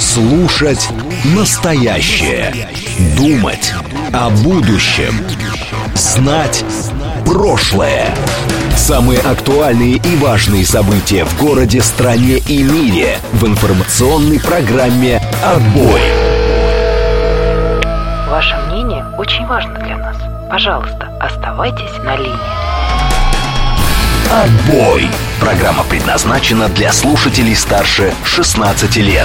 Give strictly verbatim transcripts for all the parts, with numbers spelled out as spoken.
Слушать настоящее. Думать о будущем. Знать прошлое. Самые актуальные и важные события в городе, стране и мире в информационной программе «Отбой». Ваше мнение очень важно для нас. Пожалуйста, оставайтесь на линии. «Отбой». Программа предназначена для слушателей старше шестнадцати лет.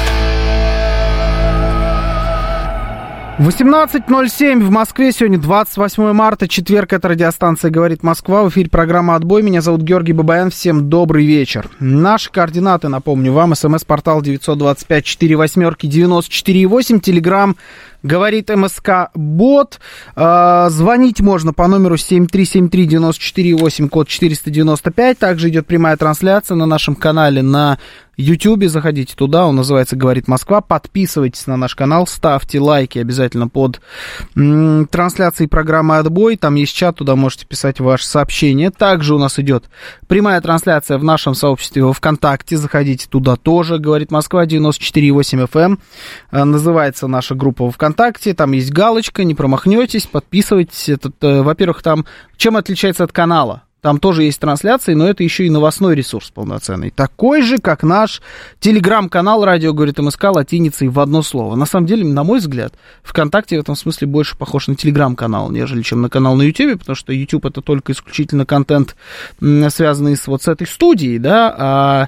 восемнадцать ноль семь в Москве. Сегодня двадцать восьмое марта, четверг. Это радиостанция «Говорит Москва». В эфире программа «Отбой». Меня зовут Георгий Бабаян. Всем добрый вечер. Наши координаты, напомню вам. СМС-портал девять два пять четыре восемь девяносто четыре восемь. Телеграм «Говорит МСК Бот». Э, звонить можно по номеру семь три семь три девять четыре восемь, код четыреста девяносто пять. Также идет прямая трансляция на нашем канале на Ютьюбе. Заходите туда, он называется «Говорит Москва». Подписывайтесь на наш канал, ставьте лайки обязательно под м, трансляцией программы «Отбой». Там есть чат, туда можете писать ваши сообщения. Также у нас идет прямая трансляция в нашем сообществе во ВКонтакте. Заходите туда тоже. «Говорит Москва», девяносто четыре восемь эф эм. Э, называется наша группа во ВКонтакте. Там есть галочка, не промахнетесь, подписывайтесь. Этот, э, во-первых, там чем отличается от канала? Там тоже есть трансляции, но это еще и новостной ресурс полноценный. Такой же, как наш телеграм-канал «Радио говорит МСК» латиницей в одно слово. На самом деле, на мой взгляд, ВКонтакте в этом смысле больше похож на телеграм-канал, нежели чем на канал на Ютубе, потому что Ютуб — это только исключительно контент, связанный с, вот с этой студией, да, а,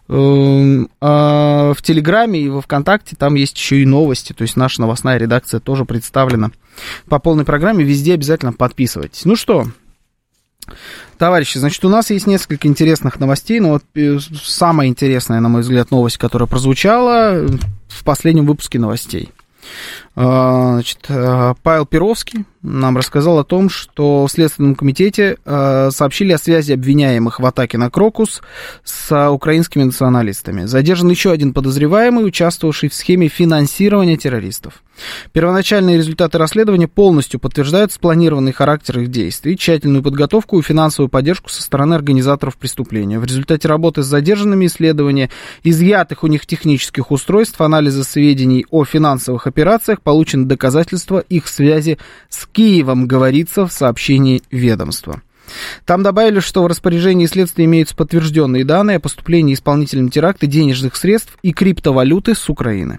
э, а в Телеграме и во ВКонтакте там есть еще и новости, то есть наша новостная редакция тоже представлена по полной программе. Везде обязательно подписывайтесь. Ну что... Товарищи, значит, у нас есть несколько интересных новостей, но вот самая интересная, на мой взгляд, новость, которая прозвучала в последнем выпуске новостей. Значит, Павел Перовский нам рассказал о том, что в Следственном комитете сообщили о связи обвиняемых в атаке на Крокус с украинскими националистами. Задержан еще один подозреваемый, участвовавший в схеме финансирования террористов. Первоначальные результаты расследования полностью подтверждают спланированный характер их действий, тщательную подготовку и финансовую поддержку со стороны организаторов преступления. В результате работы с задержанными, исследования изъятых у них технических устройств, анализа сведений о финансовых операциях, получено доказательства их связи с Киевом, говорится в сообщении ведомства. Там добавили, что в распоряжении следствия имеются подтвержденные данные о поступлении исполнителям теракта денежных средств и криптовалюты с Украины.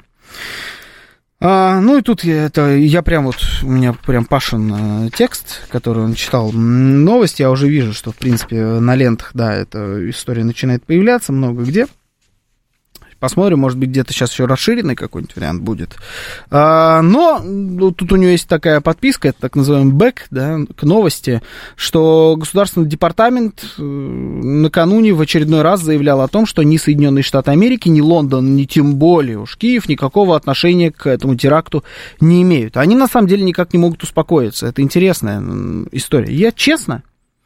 А, ну и тут я, это, я прям вот, у меня прям Пашин э, текст, который он читал новости, я уже вижу, что в принципе на лентах, да, эта история начинает появляться много где. Посмотрим, может быть, где-то сейчас еще расширенный какой-нибудь вариант будет. А, но ну, тут у него есть такая подписка, это так называемый бэк, да, к новости, что Государственный департамент накануне в очередной раз заявлял о том, что ни Соединенные Штаты Америки, ни Лондон, ни тем более уж Киев никакого отношения к этому теракту не имеют. Они на самом деле никак не могут успокоиться. Это интересная история. Я честно...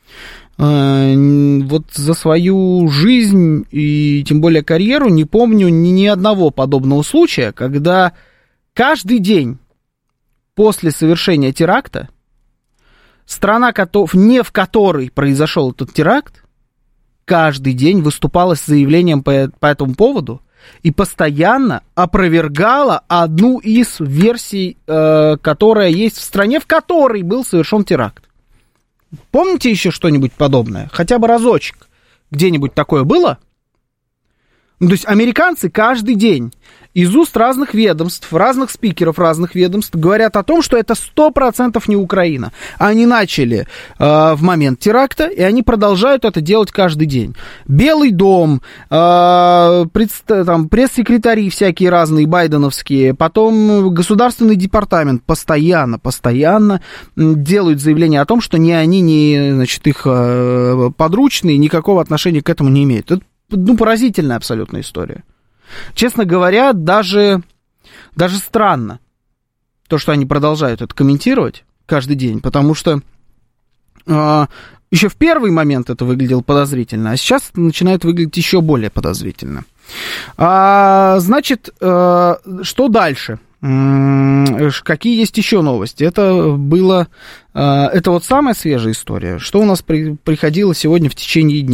вот за свою жизнь и тем более карьеру не помню ни, ни одного подобного случая, когда каждый день после совершения теракта страна, не в которой произошел этот теракт, каждый день выступала с заявлением по, по этому поводу и постоянно опровергала одну из версий, э, которая есть в стране, в которой был совершен теракт. Помните еще что-нибудь подобное? Хотя бы разочек. Где-нибудь такое было? Ну, то есть американцы каждый день из уст разных ведомств, разных спикеров разных ведомств говорят о том, что это сто процентов не Украина. Они начали э, в момент теракта, и они продолжают это делать каждый день. Белый дом, э, предст- там, пресс-секретари всякие разные, байденовские, потом Государственный департамент постоянно, постоянно делают заявление о том, что ни они, ни, значит, их э, подручные никакого отношения к этому не имеют. Это, ну, поразительная абсолютно история. Честно говоря, даже, даже странно то, что они продолжают это комментировать каждый день, потому что э, еще в первый момент это выглядело подозрительно, а сейчас это начинает выглядеть еще более подозрительно. А, значит, э, что дальше? Какие есть еще новости? Это было, это вот самая свежая история. Что у нас при, приходило сегодня в течение дня?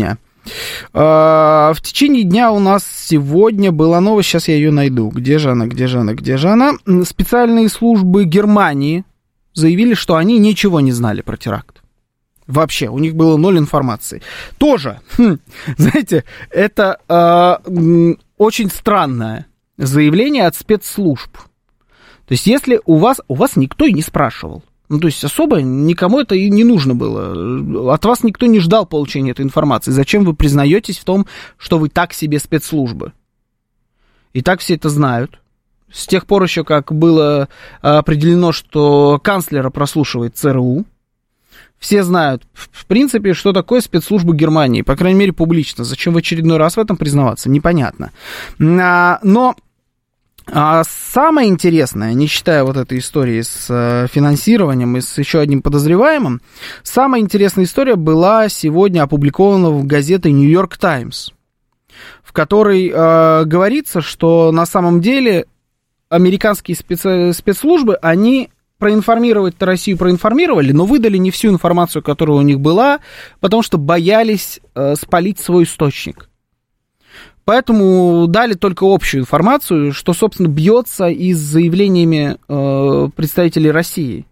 В течение дня у нас сегодня была новость, сейчас я ее найду. Где же она, где же она, где же она? Специальные службы Германии заявили, что они ничего не знали про теракт. Вообще, у них было ноль информации. Тоже, хм, знаете, это э, очень странное заявление от спецслужб. То есть, если у вас, у вас никто и не спрашивал, ну, то есть, особо никому это и не нужно было. От вас никто не ждал получения этой информации. Зачем вы признаетесь в том, что вы так себе спецслужбы? И так все это знают. С тех пор еще, как было определено, что канцлера прослушивает ЦРУ, все знают, в принципе, что такое спецслужбы Германии, по крайней мере, публично. Зачем в очередной раз в этом признаваться, непонятно. Но... А самое интересное, не считая вот этой истории с финансированием и с еще одним подозреваемым, самая интересная история была сегодня опубликована в газете «Нью-Йорк Таймс», в которой э, говорится, что на самом деле американские специ- спецслужбы, они проинформировать Россию проинформировали, но выдали не всю информацию, которая у них была, потому что боялись э, спалить свой источник. Поэтому дали только общую информацию, что, собственно, бьется и с заявлениями э, представителей России.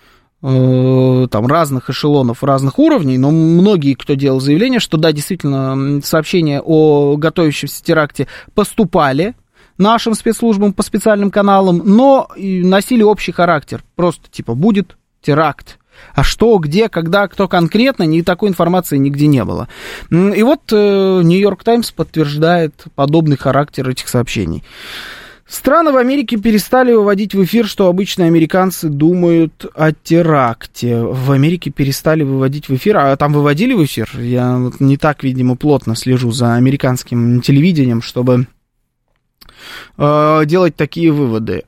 Э, там разных эшелонов, разных уровней, но многие, кто делал заявление, что да, действительно, сообщения о готовящемся теракте поступали нашим спецслужбам по специальным каналам, но носили общий характер. Просто типа будет теракт. А что, где, когда, кто конкретно, ни такой информации нигде не было. И вот «Нью-Йорк Таймс» подтверждает подобный характер этих сообщений. Страны в Америке перестали выводить в эфир, что обычные американцы думают о теракте. В Америке перестали выводить в эфир, а там выводили в эфир? Я не так, видимо, плотно слежу за американским телевидением, чтобы... делать такие выводы.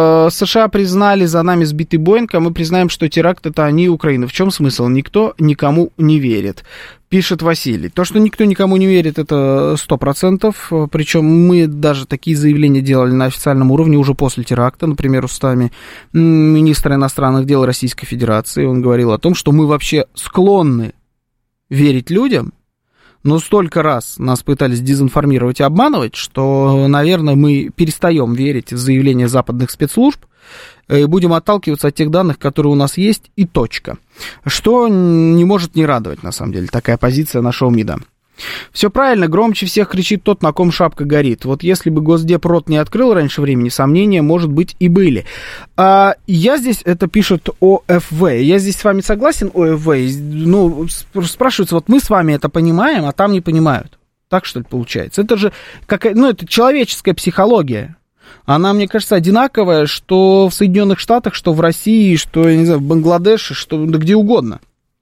США признали за нами сбитый Боинг, а мы признаем, что теракт это они и Украина. В чем смысл? Никто никому не верит, пишет Василий. То, что никто никому не верит, это сто процентов. Причем мы даже такие заявления делали на официальном уровне уже после теракта. Например, устами министра иностранных дел Российской Федерации. Он говорил о том, что мы вообще склонны верить людям, но столько раз нас пытались дезинформировать и обманывать, что, наверное, мы перестаем верить в заявления западных спецслужб и будем отталкиваться от тех данных, которые у нас есть, и точка. Что не может не радовать, на самом деле, такая позиция нашего МИДа. Все правильно, громче всех кричит тот, на ком шапка горит. Вот если бы Госдеп рот не открыл раньше времени, сомнения, может быть, и были. А я здесь, это пишет ОФВ, я здесь с вами согласен, ОФВ, ну, спрашивается, вот мы с вами это понимаем, а там не понимают. Так, что ли, получается? Это же, как, ну, это человеческая психология. Она, мне кажется, одинаковая, что в Соединенных Штатах, что в России, что, я не знаю, в Бангладеше, что да где угодно.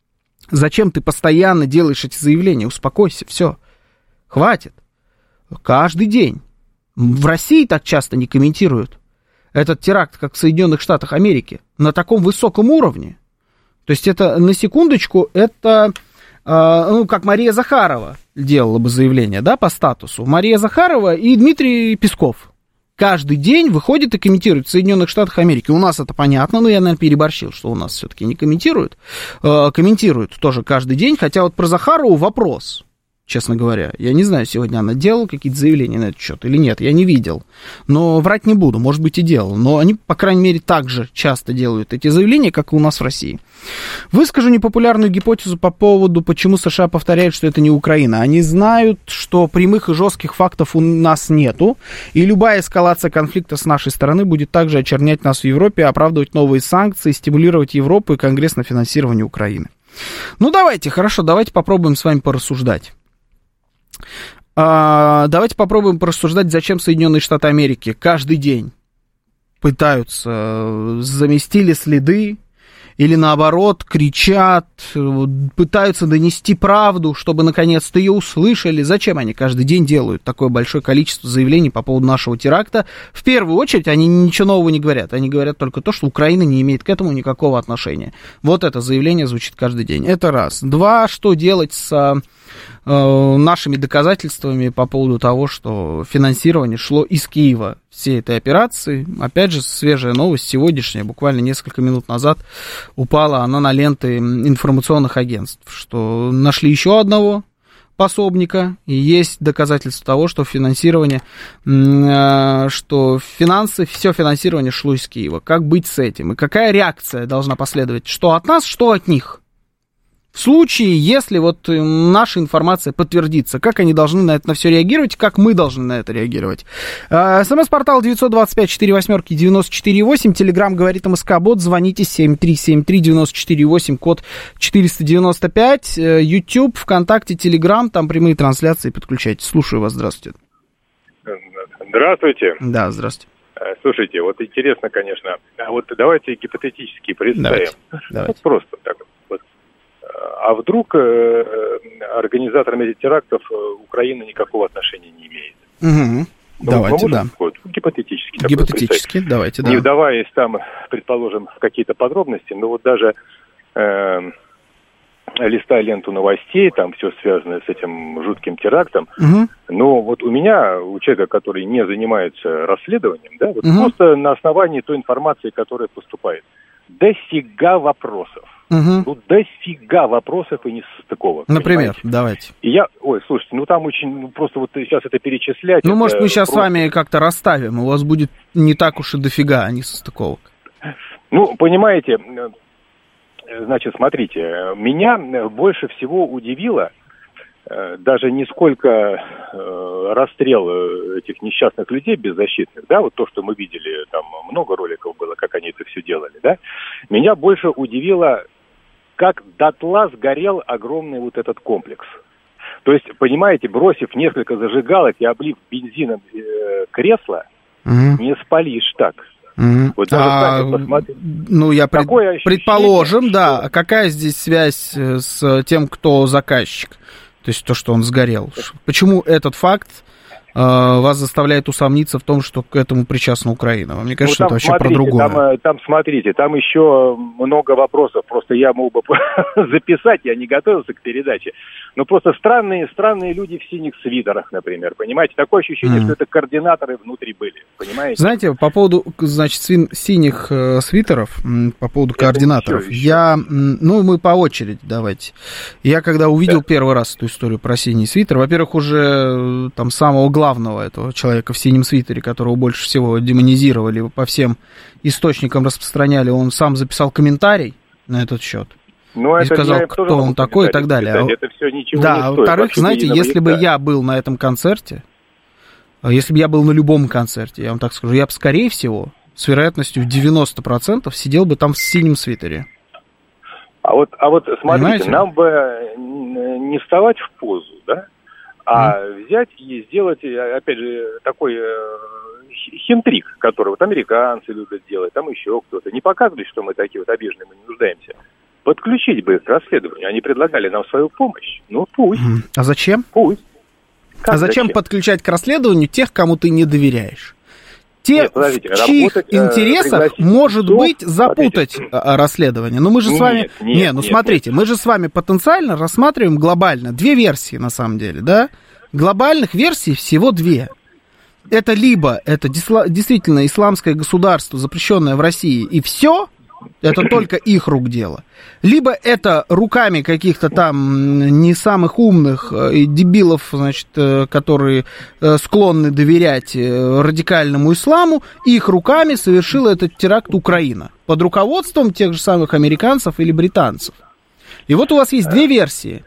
Зачем ты постоянно делаешь эти заявления? Успокойся, все, хватит. Каждый день. В России так часто не комментируют этот теракт, как в Соединенных Штатах Америки, на таком высоком уровне. То есть это, на секундочку, это, э, ну, как Мария Захарова делала бы заявление, да, по статусу. Мария Захарова и Дмитрий Песков каждый день выходит и комментирует в Соединенных Штатах Америки. У нас это понятно, но я, наверное, переборщил, что у нас все-таки не комментируют. Э, комментируют тоже каждый день, хотя вот про Захарову вопрос, честно говоря. Я не знаю, сегодня она делала какие-то заявления на этот счет или нет, я не видел. Но врать не буду, может быть, и делал. Но они, по крайней мере, так же часто делают эти заявления, как и у нас в России. Выскажу непопулярную гипотезу по поводу, почему США повторяют, что это не Украина. Они знают, что прямых и жестких фактов у нас нету, и любая эскалация конфликта с нашей стороны будет также очернять нас в Европе, оправдывать новые санкции, стимулировать Европу и Конгресс на финансирование Украины. Ну, давайте, хорошо, давайте попробуем с вами порассуждать. А, давайте попробуем порассуждать, зачем Соединенные Штаты Америки каждый день пытаются, заместили следы, или наоборот, кричат, пытаются донести правду, чтобы наконец-то ее услышали. Зачем они каждый день делают такое большое количество заявлений по поводу нашего теракта? В первую очередь, они ничего нового не говорят. Они говорят только то, что Украина не имеет к этому никакого отношения. Вот это заявление звучит каждый день. Это раз. Два, что делать с э, нашими доказательствами по поводу того, что финансирование шло из Киева всей этой операции. Опять же, свежая новость, сегодняшняя, буквально несколько минут назад упала она на ленты информационных агентств, что нашли еще одного пособника, и есть доказательства того, что финансирование, что финансы, все финансирование шло из Киева. Как быть с этим? И какая реакция должна последовать? Что от нас, что от них? В случае, если вот наша информация подтвердится, как они должны на это на все реагировать, как мы должны на это реагировать. СМС-портал девятьсот двадцать пять сорок восемь девяносто четыре восемь, Телеграм говорит МСК-бот, звоните семь три семь три девяносто четыре восемь, код четыреста девяносто пять, YouTube, ВКонтакте, Телеграм, там прямые трансляции, подключайтесь. Слушаю вас, здравствуйте. Здравствуйте. Да, здравствуйте. Слушайте, вот интересно, конечно, а вот давайте гипотетически представим. Давайте. Давайте. Вот просто так вот. А вдруг э, организаторам этих терактов Украина никакого отношения не имеет? Угу. Ну, давайте, да. Вот, гипотетически. Гипотетически, давайте, да. Не вдаваясь там, предположим, в какие-то подробности, но вот даже э, листая ленту новостей, там все связано с этим жутким терактом, угу. но вот у меня, у человека, который не занимается расследованием, да, вот угу. просто на основании той информации, которая поступает, дофига вопросов. Угу. Ну, дофига вопросов и несостыковок. Например, понимаете? Давайте. И я, ой, слушайте, ну там очень, ну, просто вот сейчас это перечислять. Ну, это может, мы сейчас просто... с вами как-то расставим, у вас будет не так уж и дофига несостыковок. Ну, понимаете, значит, смотрите, меня больше всего удивило, даже не сколько расстрел этих несчастных людей беззащитных, да, вот то, что мы видели, там много роликов было, как они это все делали, да, меня больше удивило, как дотла сгорел огромный вот этот комплекс. То есть, понимаете, бросив несколько зажигалок и облив бензином э, кресло, угу. не спалишь так. Угу. Вот а, ну, я пред, предположим, да. А какая здесь связь с тем, кто заказчик? То есть то, что он сгорел. Почему этот факт э, вас заставляет усомниться в том, что к этому причастна Украина? Мне кажется, ну, это вообще смотрите, про другое. Там, там, смотрите, там еще много вопросов. Просто я мог бы записать, я не готовился к передаче. Но просто странные, странные люди в синих свитерах, например, понимаете? Такое ощущение, mm. что это координаторы внутри были, понимаете? Знаете, по поводу, значит, синих э, свитеров, по поводу это координаторов, я, ну, мы по очереди давайте. Я когда увидел да. первый раз эту историю про синий свитер, во-первых, уже там самого главного этого человека в синем свитере, которого больше всего демонизировали, по всем источникам распространяли, он сам записал комментарий на этот счет. Ну, и сказал, кто он такой и так далее. Это все ничего да, не стоит. Во-вторых, знаете, если бы я был на этом концерте, если бы я был на любом концерте, я вам так скажу, я бы, скорее всего, с вероятностью в девяносто процентов сидел бы там в синем свитере. А вот, а вот смотрите, Понимаете? Нам бы не вставать в позу, да, а mm. взять и сделать, опять же, такой хитрик, который вот американцы любят делать, там еще кто-то. Не показывали, что мы такие вот обиженные, мы не нуждаемся. Подключить бы их к расследованию. Они предлагали нам свою помощь. Ну, пусть. А зачем? Пусть. Как а зачем, зачем подключать к расследованию тех, кому ты не доверяешь? Те, Нет, подождите, в чьих работать, интересах э, может суд, быть запутать смотрите. расследование. Но мы же нет, с вами... Нет, не, ну нет, смотрите, нет. мы же с вами потенциально рассматриваем глобально две версии, на самом деле, да? Глобальных версий всего две. Это либо это действительно исламское государство, запрещенное в России, и все... Это только их рук дело. Либо это руками каких-то там не самых умных дебилов, значит, которые склонны доверять радикальному исламу, их руками совершила этот теракт Украина. Под руководством тех же самых американцев или британцев. И вот у вас есть две версии.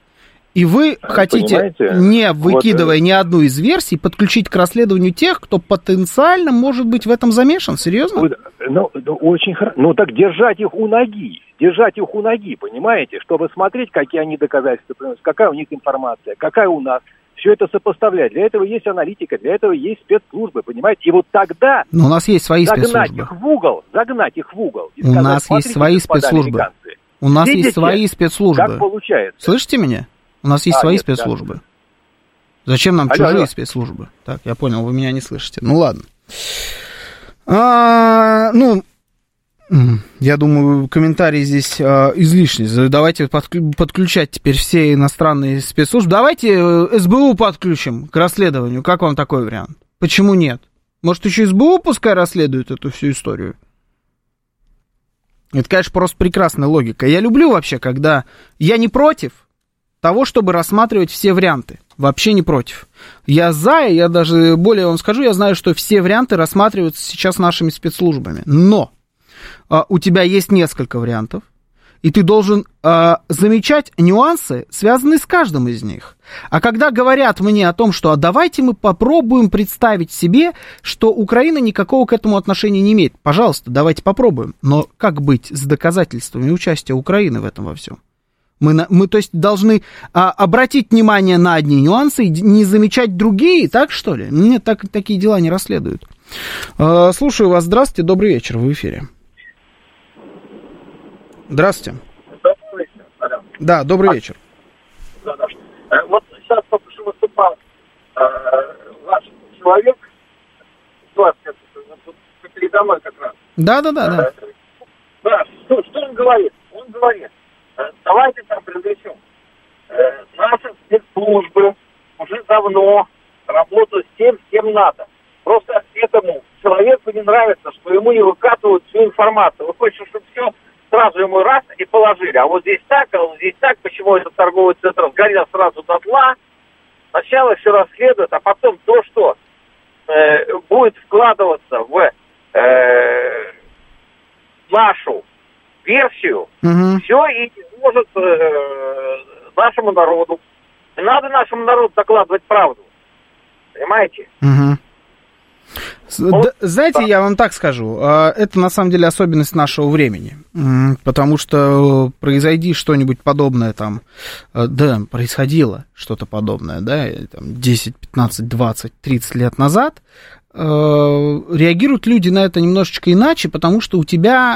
И вы хотите, понимаете, не выкидывая вот, ни одну из версий, подключить к расследованию тех, кто потенциально может быть в этом замешан? Серьезно? Ну, ну, очень хорошо. Ну, так держать их у ноги. Держать их у ноги, понимаете? Чтобы смотреть, какие они доказательства приносят, какая у них информация, какая у нас. Все это сопоставлять. Для этого есть аналитика, для этого есть спецслужбы, понимаете? И вот тогда... Но у нас есть свои загнать спецслужбы. Их в угол, загнать их в угол. И у сказать, нас есть свои спецслужбы. У нас видите, есть свои спецслужбы. Как получается? Слышите меня? У нас есть а, свои нет, спецслужбы. Да. Зачем нам алло, чужие алло. спецслужбы? Так, я понял, вы меня не слышите. Ну, ладно. А, ну, я думаю, комментарии здесь а, излишни. Давайте подключать теперь все иностранные спецслужбы. Давайте СБУ подключим к расследованию. Как вам такой вариант? Почему нет? Может, еще СБУ пускай расследует эту всю историю? Это, конечно, просто прекрасная логика. Я люблю вообще, когда я не против, того, чтобы рассматривать все варианты. Вообще не против. Я за, я даже более вам скажу, я знаю, что все варианты рассматриваются сейчас нашими спецслужбами. Но а, у тебя есть несколько вариантов, и ты должен а, замечать нюансы, связанные с каждым из них. А когда говорят мне о том, что а давайте мы попробуем представить себе, что Украина никакого к этому отношения не имеет. Пожалуйста, давайте попробуем. Но как быть с доказательствами участия Украины в этом во всем? Мы, мы, то есть, должны а, обратить внимание на одни нюансы и не замечать другие, так что ли? Нет, так, такие дела не расследуют. А, слушаю вас. Здравствуйте, добрый вечер, вы в эфире. Здравствуйте. Добрый вечер, алло. Да, добрый а, вечер. Да, да. Вот сейчас только что выступал э, ваш человек, ситуация передо мной как раз. Да, да, да, да. Э, да, что, что он говорит? Он говорит, давайте там привлечем. Наши спецслужбы уже давно работают с тем, с кем надо. Просто этому человеку не нравится, что ему не выкатывают всю информацию. Вы хотите, чтобы все сразу ему раз и положили. А вот здесь так, а вот здесь так. Почему этот торговый центр сгорел сразу дотла? Сначала все расследуют, а потом то, что э, будет вкладываться в э, нашу версию, угу. все и может э, нашему народу. Не надо нашему народу докладывать правду. Понимаете? Угу. Вот, знаете, да. Я вам так скажу, это на самом деле особенность нашего времени, потому что произойди что-нибудь подобное там, да, происходило что-то подобное, да, там десять, пятнадцать, двадцать, тридцать лет назад, реагируют люди на это немножечко иначе, потому что у тебя,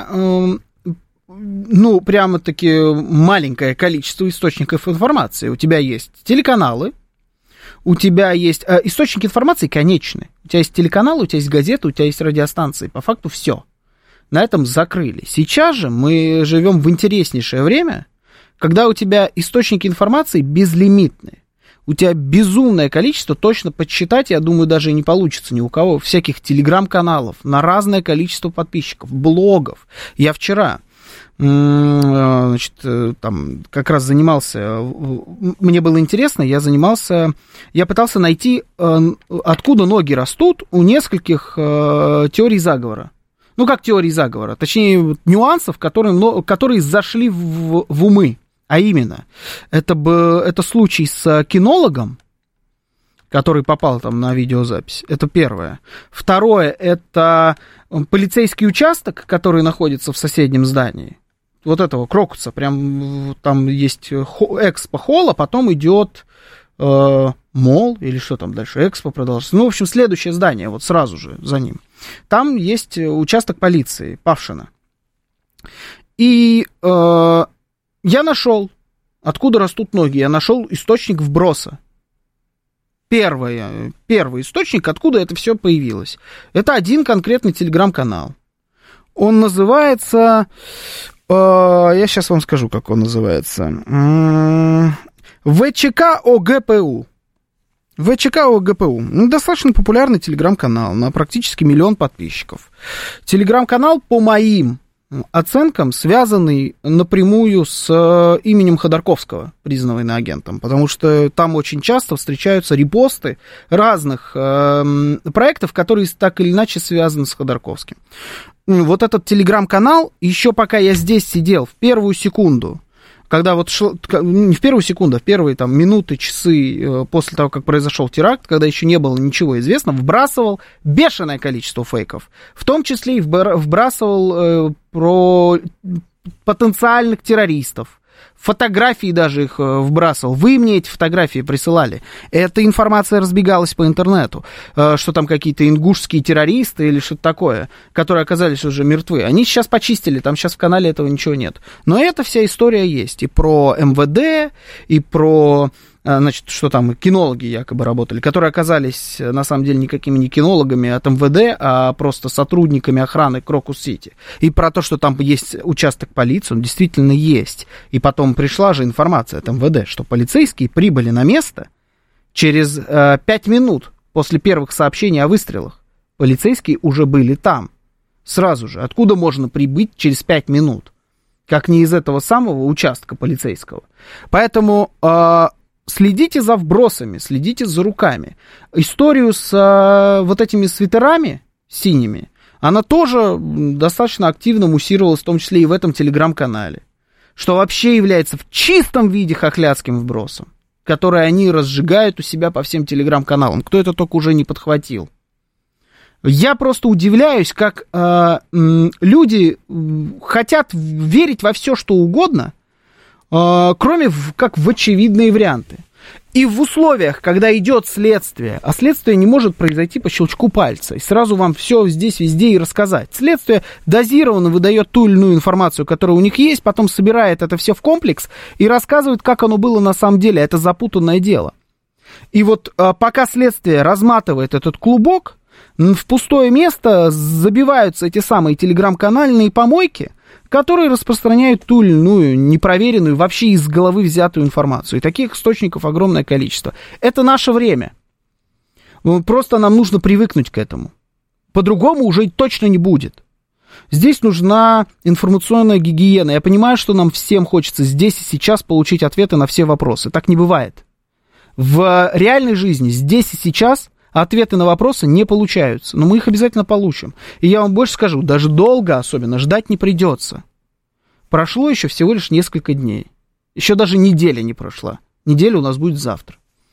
ну, прямо-таки маленькое количество источников информации. У тебя есть телеканалы, у тебя есть э, источники информации конечны. У тебя есть телеканалы, у тебя есть газеты, у тебя есть радиостанции. По факту все. На этом закрыли. Сейчас же мы живем в интереснейшее время, когда у тебя источники информации безлимитные. У тебя безумное количество, точно подсчитать, я думаю, даже и не получится ни у кого, всяких телеграм-каналов на разное количество подписчиков, блогов. Я вчера... Значит, там как раз занимался, мне было интересно, я занимался, я пытался найти, откуда ноги растут у нескольких теорий заговора. Ну, как теории заговора, точнее, нюансов, которые, которые зашли в, в умы. А именно, это, бы, это случай с кинологом, который попал там на видеозапись. Это первое. Второе, это полицейский участок, который находится в соседнем здании. Вот этого Крокуса, прям там есть экспо-холл, а потом идет э, мол, или что там дальше, экспо продолжается. Ну, в общем, следующее здание, вот сразу же за ним. Там есть участок полиции, Павшино. И э, я нашел, откуда растут ноги, я нашел источник вброса. Первое, первый источник, откуда это все появилось. Это один конкретный телеграм-канал. Он называется... Я сейчас вам скажу, как он называется. ВЧК ОГПУ. ВЧК ОГПУ. Ну, достаточно популярный телеграм-канал, на практически миллион подписчиков. Телеграм-канал, по моим оценкам, связанный напрямую с именем Ходорковского, признанного иноагентом, потому что там очень часто встречаются репосты разных э, проектов, которые так или иначе связаны с Ходорковским. Вот этот телеграм-канал, еще пока я здесь сидел, в первую секунду, когда вот шло, не в первую секунду, а в первые там минуты, часы после того, как произошел теракт, когда еще не было ничего известно, вбрасывал бешеное количество фейков. В том числе и вбрасывал э, про потенциальных террористов. Фотографии даже их вбрасывал. Вы мне эти фотографии присылали. Эта информация разбегалась по интернету, что там какие-то ингушские террористы или что-то такое, которые оказались уже мертвы. Они сейчас почистили, там сейчас в канале этого ничего нет. Но эта вся история есть. И про эм вэ дэ, и про... Значит, что там кинологи якобы работали, которые оказались, на самом деле, никакими не кинологами от эм вэ дэ, а просто сотрудниками охраны Крокус-Сити. И про то, что там есть участок полиции, он действительно есть. И потом пришла же информация от эм вэ дэ, что полицейские прибыли на место через э, пять минут после первых сообщений о выстрелах. Полицейские уже были там. Сразу же. Откуда можно прибыть через пять минут? как не из этого самого участка полицейского. Поэтому э, следите за вбросами, следите за руками. Историю с э, вот этими свитерами синими, она тоже достаточно активно муссировалась, в том числе и в этом телеграм-канале, что вообще является в чистом виде хохлядским вбросом, который они разжигают у себя по всем телеграм-каналам. Кто это только уже не подхватил. Я просто удивляюсь, как э, э, люди хотят верить во все, что угодно, э, кроме в, как в очевидные варианты. И в условиях, когда идет следствие, а следствие не может произойти по щелчку пальца, и сразу вам все здесь, везде и рассказать. Следствие дозированно выдает ту или иную информацию, которая у них есть, потом собирает это все в комплекс и рассказывает, как оно было на самом деле. Это запутанное дело. И вот э, пока следствие разматывает этот клубок, в пустое место забиваются эти самые телеграм-канальные помойки, которые распространяют ту или иную непроверенную, вообще из головы взятую информацию. И таких источников огромное количество. Это наше время. Просто нам нужно привыкнуть к этому. По-другому уже точно не будет. Здесь нужна информационная гигиена. Я понимаю, что нам всем хочется здесь и сейчас получить ответы на все вопросы. Так не бывает. В реальной жизни здесь и сейчас ответы на вопросы не получаются, но мы их обязательно получим. И я вам больше скажу, даже долго особенно ждать не придется. Прошло еще всего лишь несколько дней. Еще даже неделя не прошла. Неделя у нас будет завтра.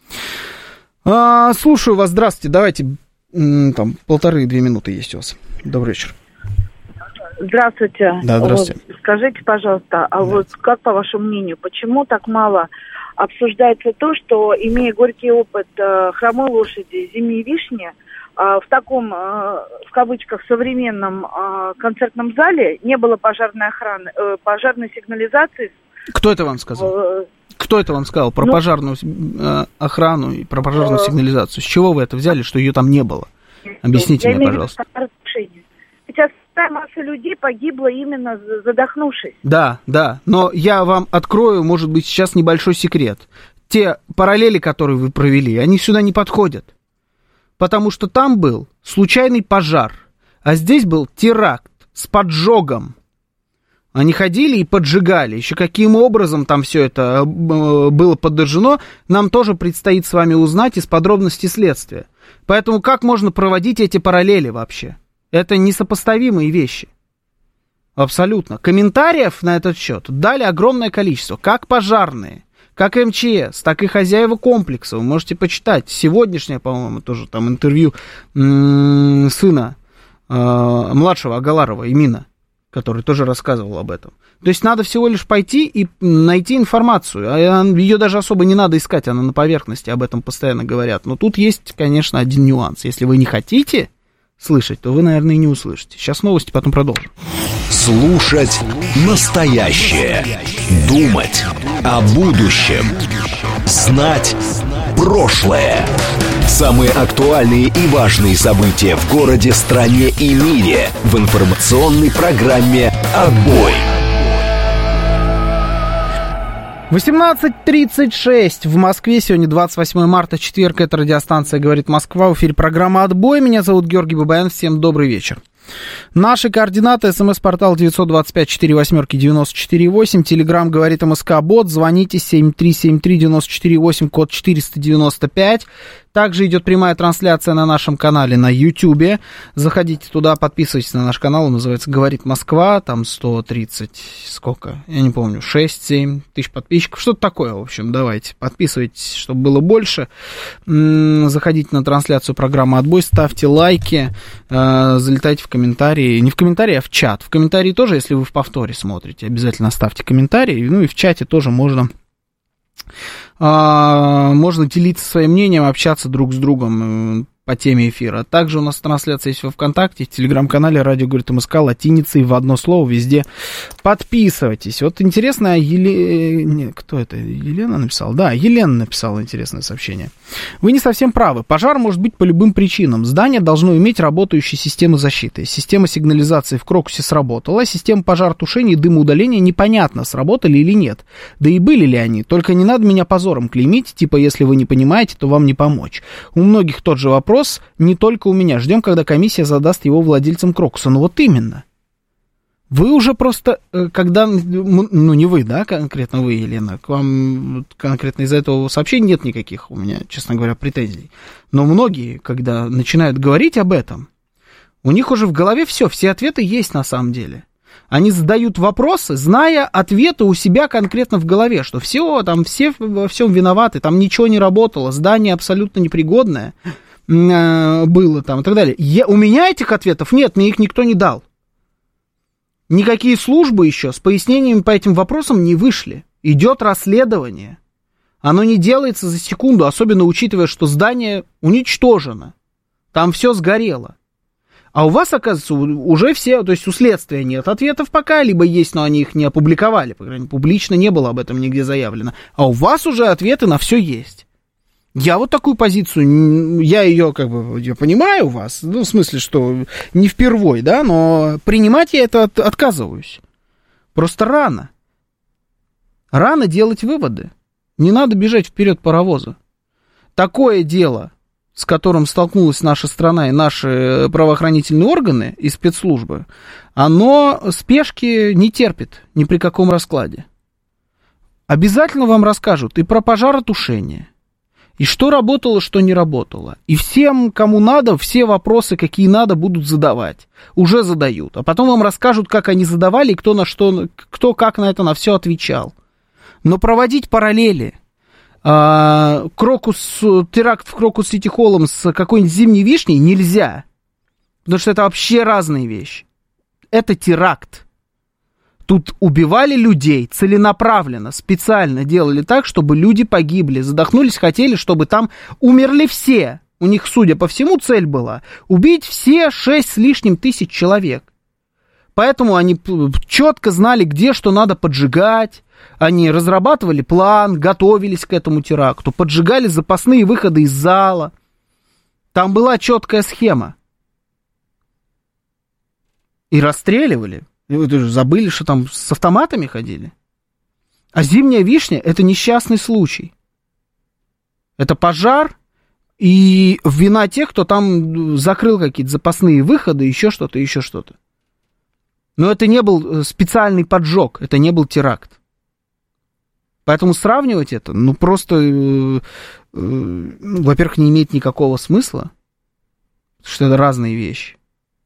А, слушаю вас, здравствуйте. Давайте, там, полторы-две минуты есть у вас. Добрый вечер. Здравствуйте. Да, здравствуйте. Вот, скажите, пожалуйста, а да. вот как, по вашему мнению, почему так мало обсуждается то, что, имея горький опыт э, хромой лошади, зимней вишни, э, в таком, э, в кавычках, современном э, концертном зале не было пожарной охраны, э, пожарной сигнализации. Кто это вам сказал? Э, Кто это вам сказал про ну, пожарную э, охрану и про пожарную э, сигнализацию? С чего вы это взяли, что ее там не было? Объясните мне, пожалуйста. Сейчас масса людей погибла именно задохнувшись. Да, да, но я вам открою, может быть, сейчас небольшой секрет. Те параллели, которые вы провели, они сюда не подходят. Потому что там был случайный пожар, а здесь был теракт с поджогом. Они ходили и поджигали. Еще каким образом там все это было подожжено, нам тоже предстоит с вами узнать из подробностей следствия. Поэтому как можно проводить эти параллели вообще? Это несопоставимые вещи. Абсолютно. Комментариев на этот счет дали огромное количество. Как пожарные, как эм че эс, так и хозяева комплекса. Вы можете почитать. Сегодняшнее, по-моему, тоже там интервью м-м, сына э, младшего Агаларова, Эмина, который тоже рассказывал об этом. То есть надо всего лишь пойти и найти информацию. Ее даже особо не надо искать, она на поверхности, об этом постоянно говорят. Но тут есть, конечно, один нюанс. Если вы не хотите слышать, то вы, наверное, и не услышите. Сейчас новости, потом продолжим. Слушать настоящее. Думать о будущем. Знать прошлое. Самые актуальные и важные события в городе, стране и мире в информационной программе «Отбой». восемнадцать тридцать шесть в Москве. Сегодня двадцать восьмое марта, четверг. Это радиостанция «Говорит Москва». В эфире программа «Отбой». Меня зовут Георгий Бабаян. Всем добрый вечер. Наши координаты: смс-портал девять два пять четыре восемь девяносто четыре восемь, телеграм «Говорит МСК Бот», звоните семь три семь три девять четыре восемь, код четыреста девяносто пять. Также идет прямая трансляция на нашем канале на Ютьюбе. Заходите туда, подписывайтесь на наш канал, он называется «Говорит Москва», там сто тридцать, сколько, я не помню, шесть-семь тысяч подписчиков, что-то такое, в общем, давайте, подписывайтесь, чтобы было больше. Заходите на трансляцию программы «Отбой», ставьте лайки, залетайте в комментарии, не в комментарии, а в чат. В комментарии тоже, если вы в повторе смотрите, обязательно ставьте комментарии, ну и в чате тоже можно... Можно делиться своим мнением, общаться друг с другом по теме эфира. Также у нас трансляция есть во ВКонтакте, в телеграм-канале «Радио говорит МСК» латиницей в одно слово, везде подписывайтесь. Вот интересно, Еле... Не, кто это? Елена написала? Да, Елена написала интересное сообщение. Вы не совсем правы. Пожар может быть по любым причинам. Здание должно иметь работающие системы защиты. Система сигнализации в Крокусе сработала, система пожаротушения и дымоудаления непонятно, сработали или нет. Да и были ли они. Только не надо меня позором клеймить, типа, если вы не понимаете, то вам не помочь. У многих тот же вопрос. Не только у меня. Ждем, когда комиссия задаст его владельцам Крокуса. Ну вот именно. Вы уже просто, когда, ну не вы, да, конкретно вы, Елена, к вам конкретно из-за этого сообщения нет никаких у меня, честно говоря, претензий. Но многие, когда начинают говорить об этом, у них уже в голове все, все ответы есть на самом деле. Они задают вопросы, зная ответы у себя конкретно в голове, что все, там, все во всем виноваты, там ничего не работало, здание абсолютно непригодное э, было там и так далее. Я, у меня этих ответов нет, мне их никто не дал. Никакие службы еще с пояснениями по этим вопросам не вышли. Идет расследование. Оно не делается за секунду, особенно учитывая, что здание уничтожено. Там все сгорело. А у вас, оказывается, уже все, то есть у следствия нет ответов пока, либо есть, но они их не опубликовали, по крайней мере, публично не было об этом нигде заявлено. А у вас уже ответы на все есть. Я вот такую позицию, я ее, как бы, я понимаю вас, ну, в смысле, что не впервой, да, но принимать я это от, отказываюсь. Просто рано. Рано делать выводы. Не надо бежать вперед паровоза. Такое дело, с которым столкнулась наша страна и наши правоохранительные органы и спецслужбы, оно спешки не терпит ни при каком раскладе. Обязательно вам расскажут и про пожаротушение, и что работало, что не работало. И всем, кому надо, все вопросы, какие надо, будут задавать. Уже задают. А потом вам расскажут, как они задавали, и кто, на что, кто как на это на все отвечал. Но проводить параллели. А, Крокус, теракт в Крокус-Сити Холлом с какой-нибудь зимней вишней нельзя. Потому что это вообще разные вещи. Это теракт. Тут убивали людей целенаправленно, специально делали так, чтобы люди погибли, задохнулись, хотели, чтобы там умерли все. У них, судя по всему, цель была убить все шесть с лишним тысяч человек. Поэтому они четко знали, где что надо поджигать. Они разрабатывали план, готовились к этому теракту, поджигали запасные выходы из зала. Там была четкая схема. И расстреливали. Вы же забыли, что там с автоматами ходили? А зимняя вишня — это несчастный случай. Это пожар и вина тех, кто там закрыл какие-то запасные выходы, еще что-то, еще что-то. Но это не был специальный поджог, это не был теракт. Поэтому сравнивать это, ну, просто, э, э, во-первых, не имеет никакого смысла, потому что это разные вещи.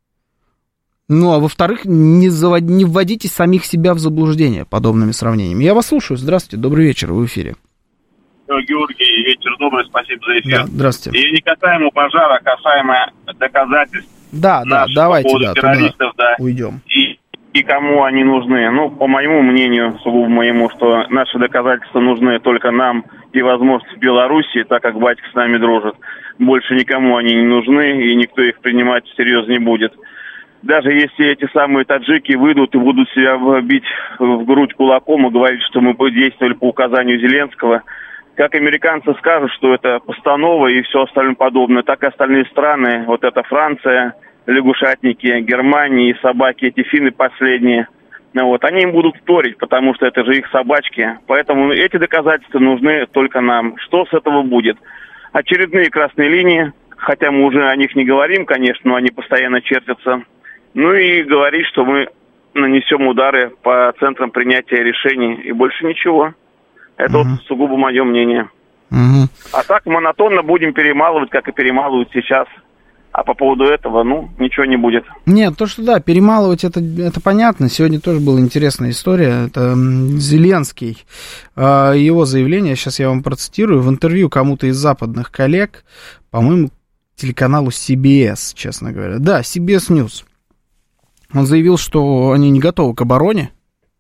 Ну, а во-вторых, не, завод... не вводите самих себя в заблуждение подобными сравнениями. Я вас слушаю. Здравствуйте, добрый вечер, вы в эфире. Георгий, вечер добрый, спасибо за эфир. Да, здравствуйте. И не касаемо пожара, а касаемо доказательств. Да, да, давайте, да, террористов, да, уйдем. И, и кому они нужны. Ну, по моему мнению, сугубо моему, что наши доказательства нужны только нам и, возможно, в Белоруссии, так как батька с нами дружит. Больше никому они не нужны, и никто их принимать всерьез не будет. Даже если эти самые таджики выйдут и будут себя бить в грудь кулаком и говорить, что мы действовали по указанию Зеленского, как американцы скажут, что это постанова и все остальное подобное, так и остальные страны, вот это Франция, лягушатники, Германия и собаки, эти финны последние, вот, они им будут вторить, потому что это же их собачки. Поэтому эти доказательства нужны только нам. Что с этого будет? Очередные красные линии, хотя мы уже о них не говорим, конечно, но они постоянно чертятся. Ну и говорить, что мы нанесем удары по центрам принятия решений, и больше ничего. Это uh-huh. вот сугубо мое мнение. Uh-huh. А так монотонно будем перемалывать, как и перемалывают сейчас. А по поводу этого, ну, ничего не будет. Нет, то, что да, перемалывать, это, это понятно. Сегодня тоже была интересная история. Это Зеленский. Его заявление, сейчас я вам процитирую, в интервью кому-то из западных коллег, по-моему, телеканалу си би эс, честно говоря. Да, си би эс News. Он заявил, что они не готовы к обороне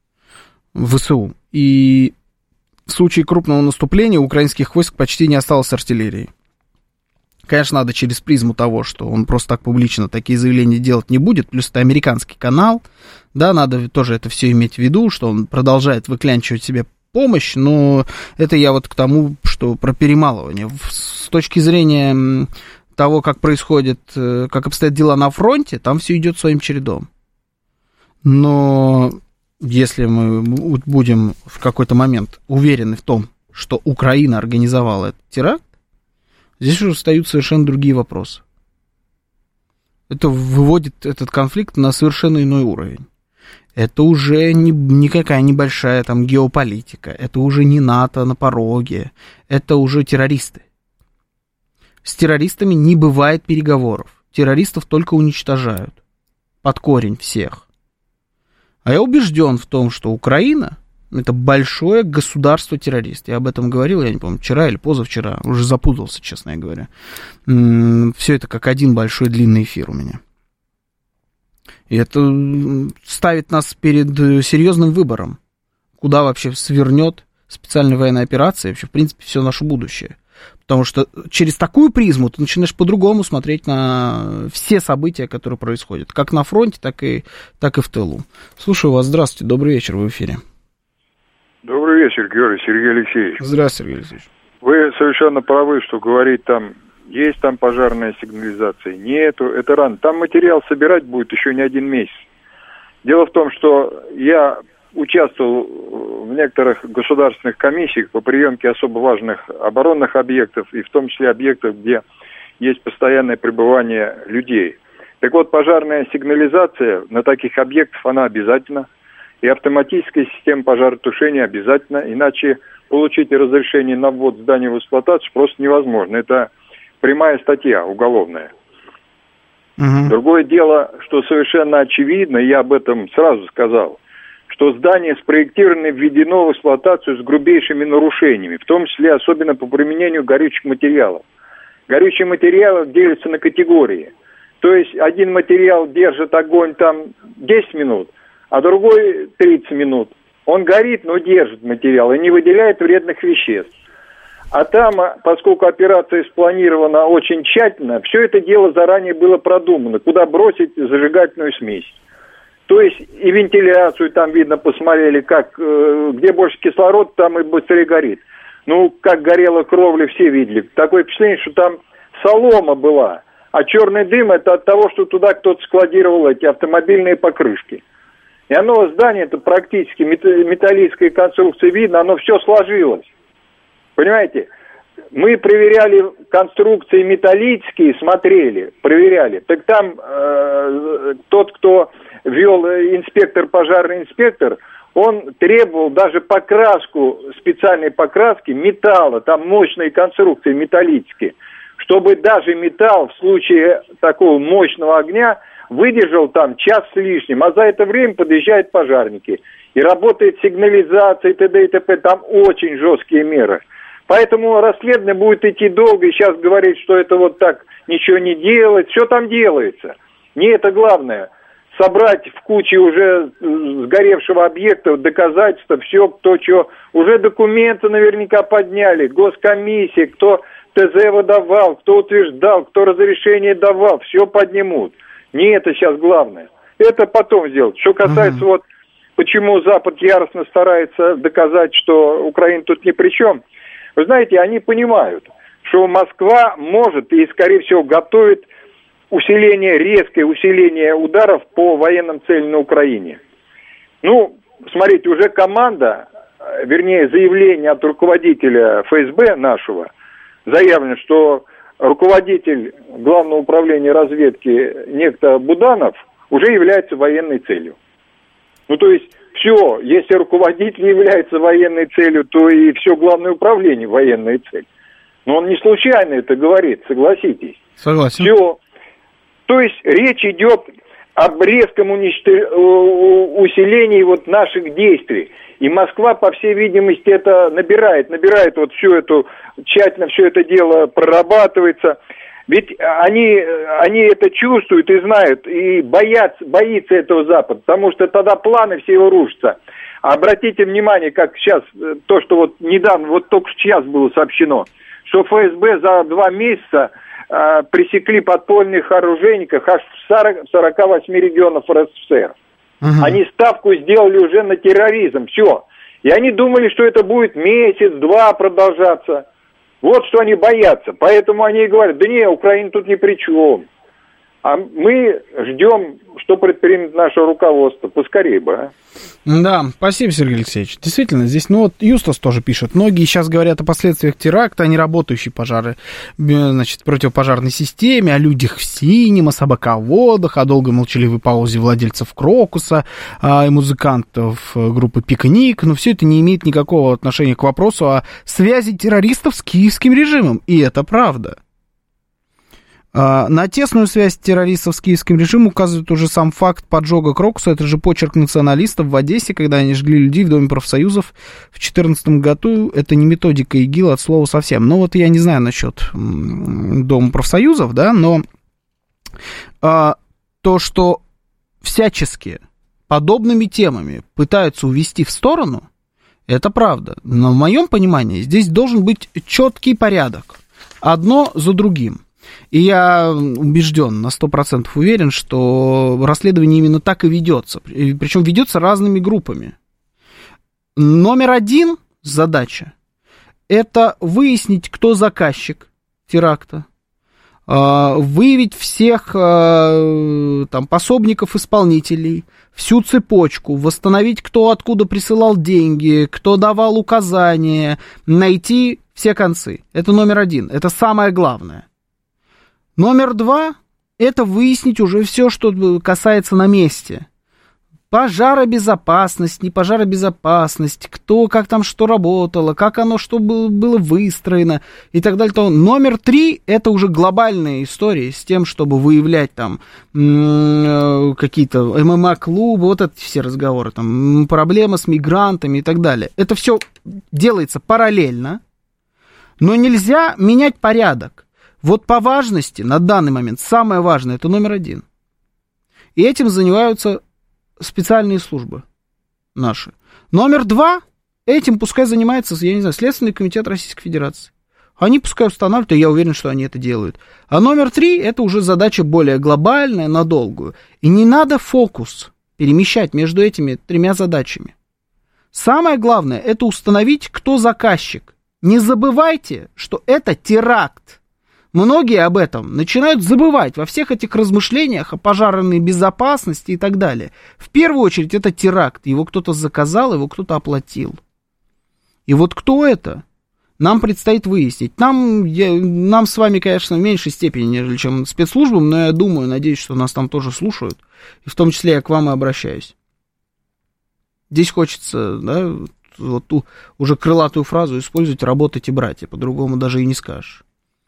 ВСУ. И в случае крупного наступления украинских войск почти не осталось артиллерии. Конечно, надо через призму того, что он просто так публично такие заявления делать не будет. Плюс это американский канал. Да, надо тоже это все иметь в виду, что он продолжает выклянчивать себе помощь. Но это я вот к тому, что про перемалывание. С точки зрения того, как происходит, как обстоят дела на фронте, там все идет своим чередом. Но если мы будем в какой-то момент уверены в том, что Украина организовала этот теракт, здесь уже встают совершенно другие вопросы. Это выводит этот конфликт на совершенно иной уровень. Это уже не, никакая небольшая там геополитика, это уже не НАТО на пороге, это уже террористы. С террористами не бывает переговоров. Террористов только уничтожают. Под корень всех. А я убежден в том, что Украина — это большое государство-террорист. Я об этом говорил, я не помню, вчера или позавчера. Уже запутался, честно говоря. Все это как один большой длинный эфир у меня. И это ставит нас перед серьезным выбором. Куда вообще свернет специальная военная операция, вообще, в принципе, все наше будущее. Потому что через такую призму ты начинаешь по-другому смотреть на все события, которые происходят. Как на фронте, так и, так и в тылу. Слушаю вас. Здравствуйте. Добрый вечер. Вы в эфире. Добрый вечер, Георгий, Сергей Алексеевич. Здравствуйте, Сергей Алексеевич. Вы совершенно правы, что говорить там, есть там пожарная сигнализация, нету, это рано. Там материал собирать будет еще не один месяц. Дело в том, что я участвовал в некоторых государственных комиссиях по приемке особо важных оборонных объектов, и в том числе объектов, где есть постоянное пребывание людей. Так вот, пожарная сигнализация на таких объектах, она обязательна. И автоматическая система пожаротушения обязательно, иначе получить разрешение на ввод здания в эксплуатацию просто невозможно. Это прямая статья уголовная. Uh-huh. Другое дело, что совершенно очевидно, я об этом сразу сказал, что здание спроектировано и введено в эксплуатацию с грубейшими нарушениями, в том числе особенно по применению горючих материалов. Горючие материалы делятся на категории. То есть один материал держит огонь там десять минут, а другой тридцать минут. Он горит, но держит материал и не выделяет вредных веществ. А там, поскольку операция спланирована очень тщательно, все это дело заранее было продумано, куда бросить зажигательную смесь. То есть и вентиляцию там видно, посмотрели, как, э, где больше кислорода, там и быстрее горит. Ну, как горела кровля, все видели. Такое впечатление, что там солома была, а черный дым — это от того, что туда кто-то складировал эти автомобильные покрышки. И оно, здание, это практически металлическая конструкция, видно, оно все сложилось. Понимаете? Мы проверяли конструкции металлические, смотрели, проверяли. Так там э, тот, кто вел инспектор, пожарный инспектор, он требовал даже покраску, специальной покраски металла, там мощные конструкции металлические, чтобы даже металл в случае такого мощного огня выдержал там час с лишним, а за это время подъезжают пожарники. И работает сигнализация, и т.д. и т.п. Там очень жесткие меры. Поэтому расследование будет идти долго, и сейчас говорить, что это вот так ничего не делать, все там делается. Не это главное. Собрать в куче уже сгоревшего объекта доказательства, все, кто что. Уже документы наверняка подняли, госкомиссия, кто ТЗ выдавал, кто утверждал, кто разрешение давал, все поднимут. Не это сейчас главное. Это потом сделать. Что касается uh-huh. вот, почему Запад яростно старается доказать, что Украина тут ни при чем. Вы знаете, они понимают, что Москва может и, скорее всего, готовит усиление, резкое усиление ударов по военным целям на Украине. Ну, смотрите, уже команда, вернее, заявление от руководителя эф эс бэ нашего, заявлено, что руководитель Главного управления разведки, некто Буданов, уже является военной целью. Ну, то есть, все, если руководитель является военной целью, то и все Главное управление военной целью. Но он не случайно это говорит, согласитесь. Согласен. Все. То есть, речь идет об резком уничтож... усилении вот наших действий. И Москва, по всей видимости, это набирает, набирает вот всю эту, тщательно все это дело прорабатывается. Ведь они, они это чувствуют и знают, и боятся, боится этого Запад, потому что тогда планы все его рушатся. А обратите внимание, как сейчас, то, что вот недавно, вот только сейчас было сообщено, что эф эс бэ за два месяца э, пресекли подпольных оружейников аж в сорока восьми регионах эр эс эс эр. Угу. Они ставку сделали уже на терроризм, все. И они думали, что это будет месяц-два продолжаться. Вот что они боятся. Поэтому они и говорят, да не, Украина тут ни при чем. А мы ждем, что предпримет наше руководство. Поскорее бы, а? Да, спасибо, Сергей Алексеевич. Действительно, здесь, ну вот Юстас тоже пишет. Многие сейчас говорят о последствиях теракта, о неработающей пожары, значит, противопожарной системе, о людях в синем, о собаководах, о долгой молчаливой паузе владельцев Крокуса, и музыкантов группы Пикник. Но все это не имеет никакого отношения к вопросу о связи террористов с киевским режимом. И это правда. На тесную связь террористов с киевским режимом указывает уже сам факт поджога Крокуса. Это же почерк националистов в Одессе, когда они жгли людей в Доме профсоюзов в две тысячи четырнадцатом году. Это не методика ИГИЛ от слова совсем. Но вот я не знаю насчет Дома профсоюзов, да, но а, то, что всячески подобными темами пытаются увести в сторону, это правда. Но в моем понимании здесь должен быть четкий порядок. Одно за другим. И я убежден, на сто процентов уверен, что расследование именно так и ведется. Причем ведется разными группами. Номер один задача – это выяснить, кто заказчик теракта, выявить всех там, пособников исполнителей, всю цепочку, восстановить, кто откуда присылал деньги, кто давал указания, найти все концы. Это номер один, это самое главное. Номер два – это выяснить уже все, что касается на месте. Пожаробезопасность, не пожаробезопасность, кто, как там что работало, как оно что было, было выстроено и так далее. То номер три – это уже глобальная история с тем, чтобы выявлять там м- какие-то эм эм а-клубы, вот эти все разговоры, там, проблемы с мигрантами и так далее. Это все делается параллельно, но нельзя менять порядок. Вот по важности на данный момент самое важное – это номер один. И этим занимаются специальные службы наши. Номер два – этим пускай занимается, я не знаю, Следственный комитет Российской Федерации. Они пускай устанавливают, и я уверен, что они это делают. А номер три – это уже задача более глобальная, надолгую. И не надо фокус перемещать между этими тремя задачами. Самое главное – это установить, кто заказчик. Не забывайте, что это теракт. Многие об этом начинают забывать во всех этих размышлениях о пожарной безопасности и так далее. В первую очередь это теракт. Его кто-то заказал, его кто-то оплатил. И вот кто это, нам предстоит выяснить. Нам, я, нам с вами, конечно, в меньшей степени, нежели чем спецслужбам, но я думаю, надеюсь, что нас там тоже слушают. И в том числе я к вам и обращаюсь. Здесь хочется, да, вот ту уже крылатую фразу использовать: работать и брать, по-другому даже и не скажешь.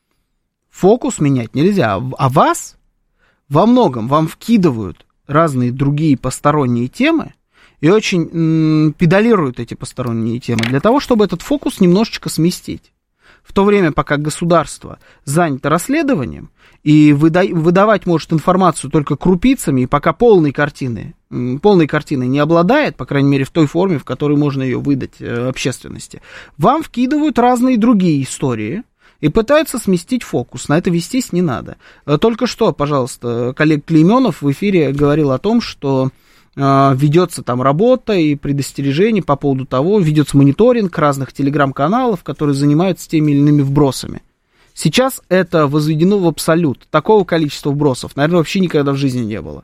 Фокус менять нельзя, а вас во многом вам вкидывают разные другие посторонние темы и очень м, педалируют эти посторонние темы для того, чтобы этот фокус немножечко сместить. В то время, пока государство занято расследованием и выда- выдавать может информацию только крупицами, и пока полной картины, м, полной картины не обладает, по крайней мере в той форме, в которой можно ее выдать э, общественности, вам вкидывают разные другие истории, и пытаются сместить фокус. На это вестись не надо. Только что, пожалуйста, коллег Клейменов в эфире говорил о том, что э, ведется там работа и предостережение по поводу того, ведется мониторинг разных телеграм-каналов, которые занимаются теми или иными вбросами. Сейчас это возведено в абсолют. Такого количества вбросов, наверное, вообще никогда в жизни не было.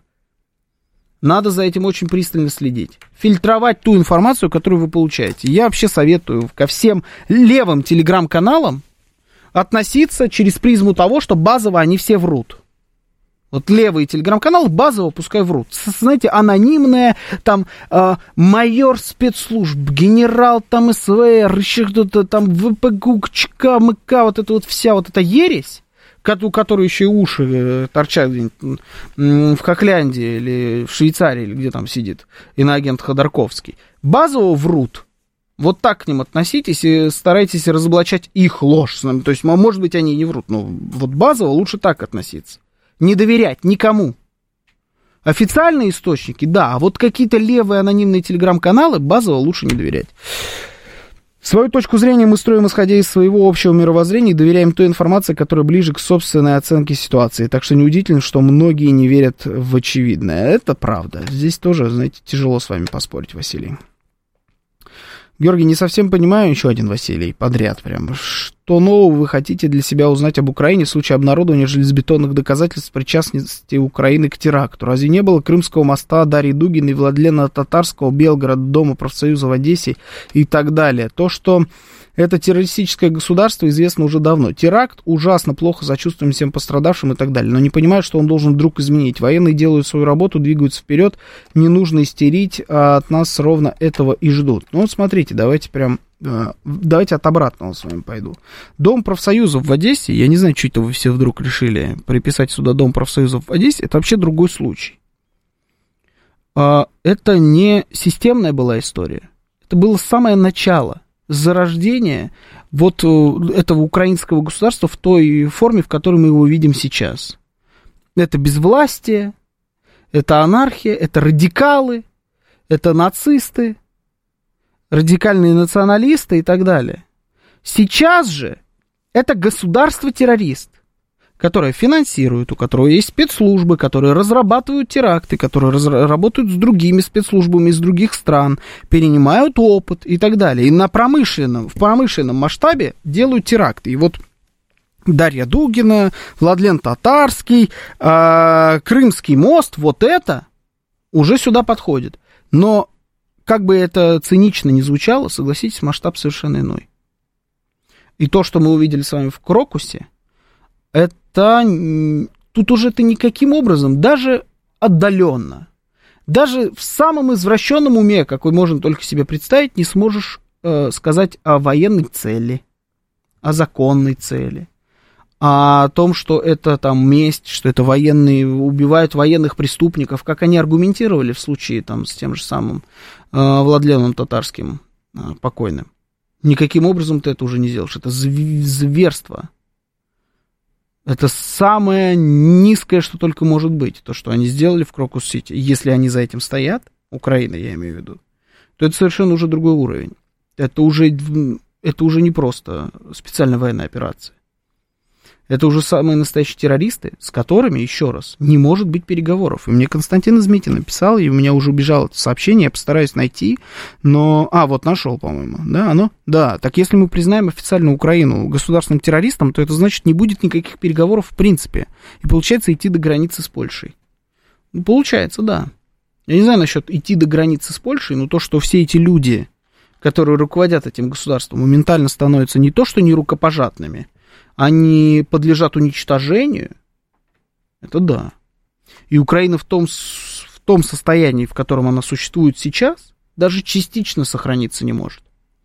Надо за этим очень пристально следить. Фильтровать ту информацию, которую вы получаете. Я вообще советую ко всем левым телеграм-каналам относиться через призму того, что базово они все врут. Вот левые телеграм-каналы базово пускай врут. Знаете, анонимная, там, э, майор спецслужб, генерал, там, СВР, еще кто-то там, ВПГУ, ЧК, МК, вот эта вот вся вот эта ересь, у которой еще и уши торчат где-нибудь в Хохляндии или в Швейцарии, или где там сидит иноагент Ходорковский. Базово врут. Вот так к ним относитесь и старайтесь разоблачать их ложь. То есть, может быть, они и не врут, но вот базово лучше так относиться. Не доверять никому. Официальные источники, да, а вот какие-то левые анонимные телеграм-каналы базово лучше не доверять. Свою точку зрения мы строим, исходя из своего общего мировоззрения, и доверяем той информации, которая ближе к собственной оценке ситуации. Так что неудивительно, что многие не верят в очевидное. Это правда. Здесь тоже, знаете, тяжело с вами поспорить, Василий. Георгий, не совсем понимаю, еще один Василий подряд прям. Что нового вы хотите для себя узнать об Украине в случае обнародования железобетонных доказательств причастности Украины к теракту? Разве не было Крымского моста, Дарьи Дугиной, Владлена Татарского, Белгород, Дома профсоюза в Одессе и так далее? То, что это террористическое государство, известно уже давно. Теракт ужасно плохо сочувствуем всем пострадавшим и так далее. Но не понимаю, что он должен вдруг изменить. Военные делают свою работу, двигаются вперед. Не нужно истерить, а от нас ровно этого и ждут. Ну вот смотрите, давайте прям... Давайте от обратного с вами пойду. Дом профсоюзов в Одессе, я не знаю, что это вы все вдруг решили приписать сюда Дом профсоюзов в Одессе, это вообще другой случай. Это не системная была история. Это было самое начало. Зарождение вот этого украинского государства в той форме, в которой мы его видим сейчас. Это безвластие, это анархия, это радикалы, это нацисты, радикальные националисты и так далее. Сейчас же это государство-террорист, которое финансирует, у которого есть спецслужбы, которые разрабатывают теракты, которые разра- работают с другими спецслужбами из других стран, перенимают опыт и так далее. И на промышленном, в промышленном масштабе делают теракты. И вот Дарья Дугина, Владлен Татарский, э, Крымский мост, вот это уже сюда подходит. Но, как бы это цинично ни звучало, согласитесь, масштаб совершенно иной. И то, что мы увидели с вами в Крокусе, это тут уже ты никаким образом, даже отдаленно, даже в самом извращенном уме, какой можно только себе представить, не сможешь э, сказать о военной цели, о законной цели, о том, что это там месть, что это военные убивают военных преступников, как они аргументировали в случае там с тем же самым э, Владленом Татарским э, покойным. Никаким образом ты это уже не сделаешь. Это зверство. Это самое низкое, что только может быть, то, что они сделали в Крокус-Сити. Если они за этим стоят, Украина, я имею в виду, то это совершенно уже другой уровень. Это уже, это уже не просто специальная военная операция. Это уже самые настоящие террористы, с которыми, еще раз, не может быть переговоров. И мне Константин Измитин написал, и у меня уже убежало это сообщение, я постараюсь найти, но... А, вот нашел, по-моему, да, оно? Да, так если мы признаем официально Украину государственным террористом, то это значит, не будет никаких переговоров в принципе. И получается идти до границы с Польшей. Ну, получается, да. Я не знаю насчет идти до границы с Польшей, но то, что все эти люди, которые руководят этим государством, моментально становятся не то, что не рукопожатными, они подлежат уничтожению, это да. И Украина в том, в том состоянии, в котором она существует сейчас, даже частично сохраниться не может.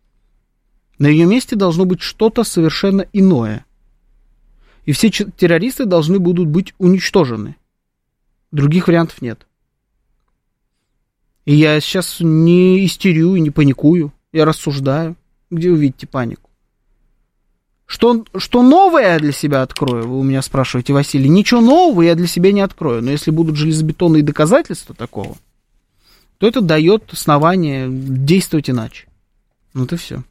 На ее месте должно быть что-то совершенно иное. И все террористы должны будут быть уничтожены. Других вариантов нет. И я сейчас не истерю и не паникую, я рассуждаю. Где вы видите панику? Что, что новое я для себя открою, вы у меня спрашиваете, Василий. Ничего нового я для себя не открою. Но если будут железобетонные доказательства такого, то это дает основание действовать иначе. Вот и все.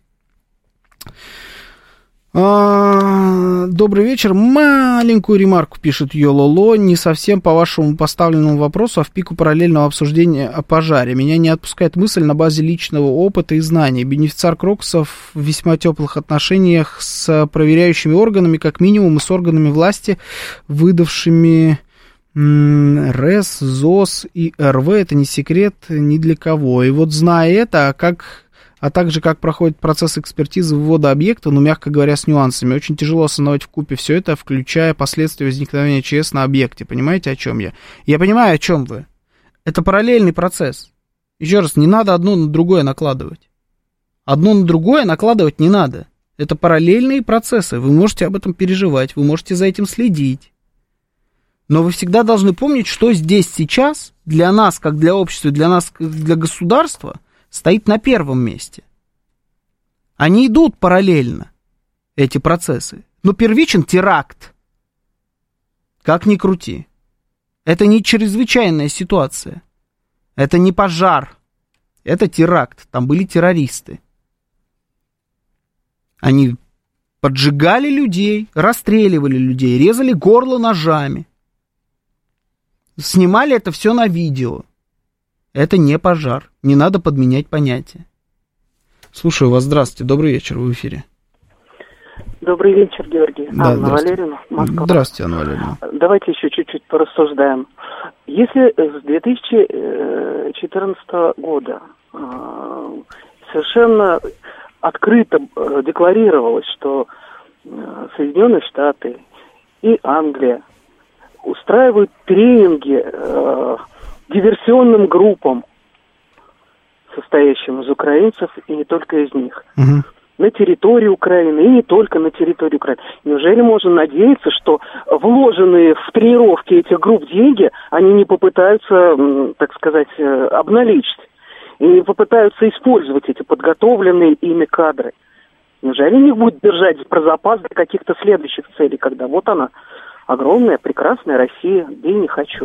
А, добрый вечер. Маленькую ремарку пишет Йололо. Не совсем по вашему поставленному вопросу, а в пику параллельного обсуждения о пожаре. Меня не отпускает мысль на базе личного опыта и знаний. Бенефициар Крокусов в весьма теплых отношениях с проверяющими органами, как минимум, и с органами власти, выдавшими м- РЭС, ЗОС и РВ. Это не секрет ни для кого. И вот зная это, как... а также как проходит процесс экспертизы ввода объекта, ну, мягко говоря, с нюансами. Очень тяжело осознавать вкупе все это, включая последствия возникновения ЧС на объекте. Понимаете, о чем я? Я понимаю, о чем вы. Это параллельный процесс. Еще раз, не надо одно на другое накладывать. Одно на другое накладывать не надо. Это параллельные процессы. Вы можете об этом переживать, вы можете за этим следить. Но вы всегда должны помнить, что здесь сейчас для нас, как для общества, для нас, как для государства, стоит на первом месте. Они идут параллельно, эти процессы. Но первичен теракт. Как ни крути. Это не чрезвычайная ситуация. Это не пожар. Это теракт. Там были террористы. Они поджигали людей, расстреливали людей, резали горло ножами. Снимали это все на видео. Это не пожар. Не надо подменять понятия. Слушаю вас. Здравствуйте. Добрый вечер. Вы в эфире. Добрый вечер, Георгий. Да, Анна Валерьевна, Москва. Здравствуйте, Анна Валерьевна. Давайте еще чуть-чуть порассуждаем. Если с две тысячи четырнадцатого года совершенно открыто декларировалось, что Соединенные Штаты и Англия устраивают тренинги диверсионным группам, состоящим из украинцев и не только из них, угу. на территории Украины и не только на территории Украины. Неужели можно надеяться, что вложенные в тренировки этих групп деньги, они не попытаются, так сказать, обналичить, и не попытаются использовать эти подготовленные ими кадры? Неужели них будет держать про запас для каких-то следующих целей, когда вот она, огромная, прекрасная Россия, где я не хочу?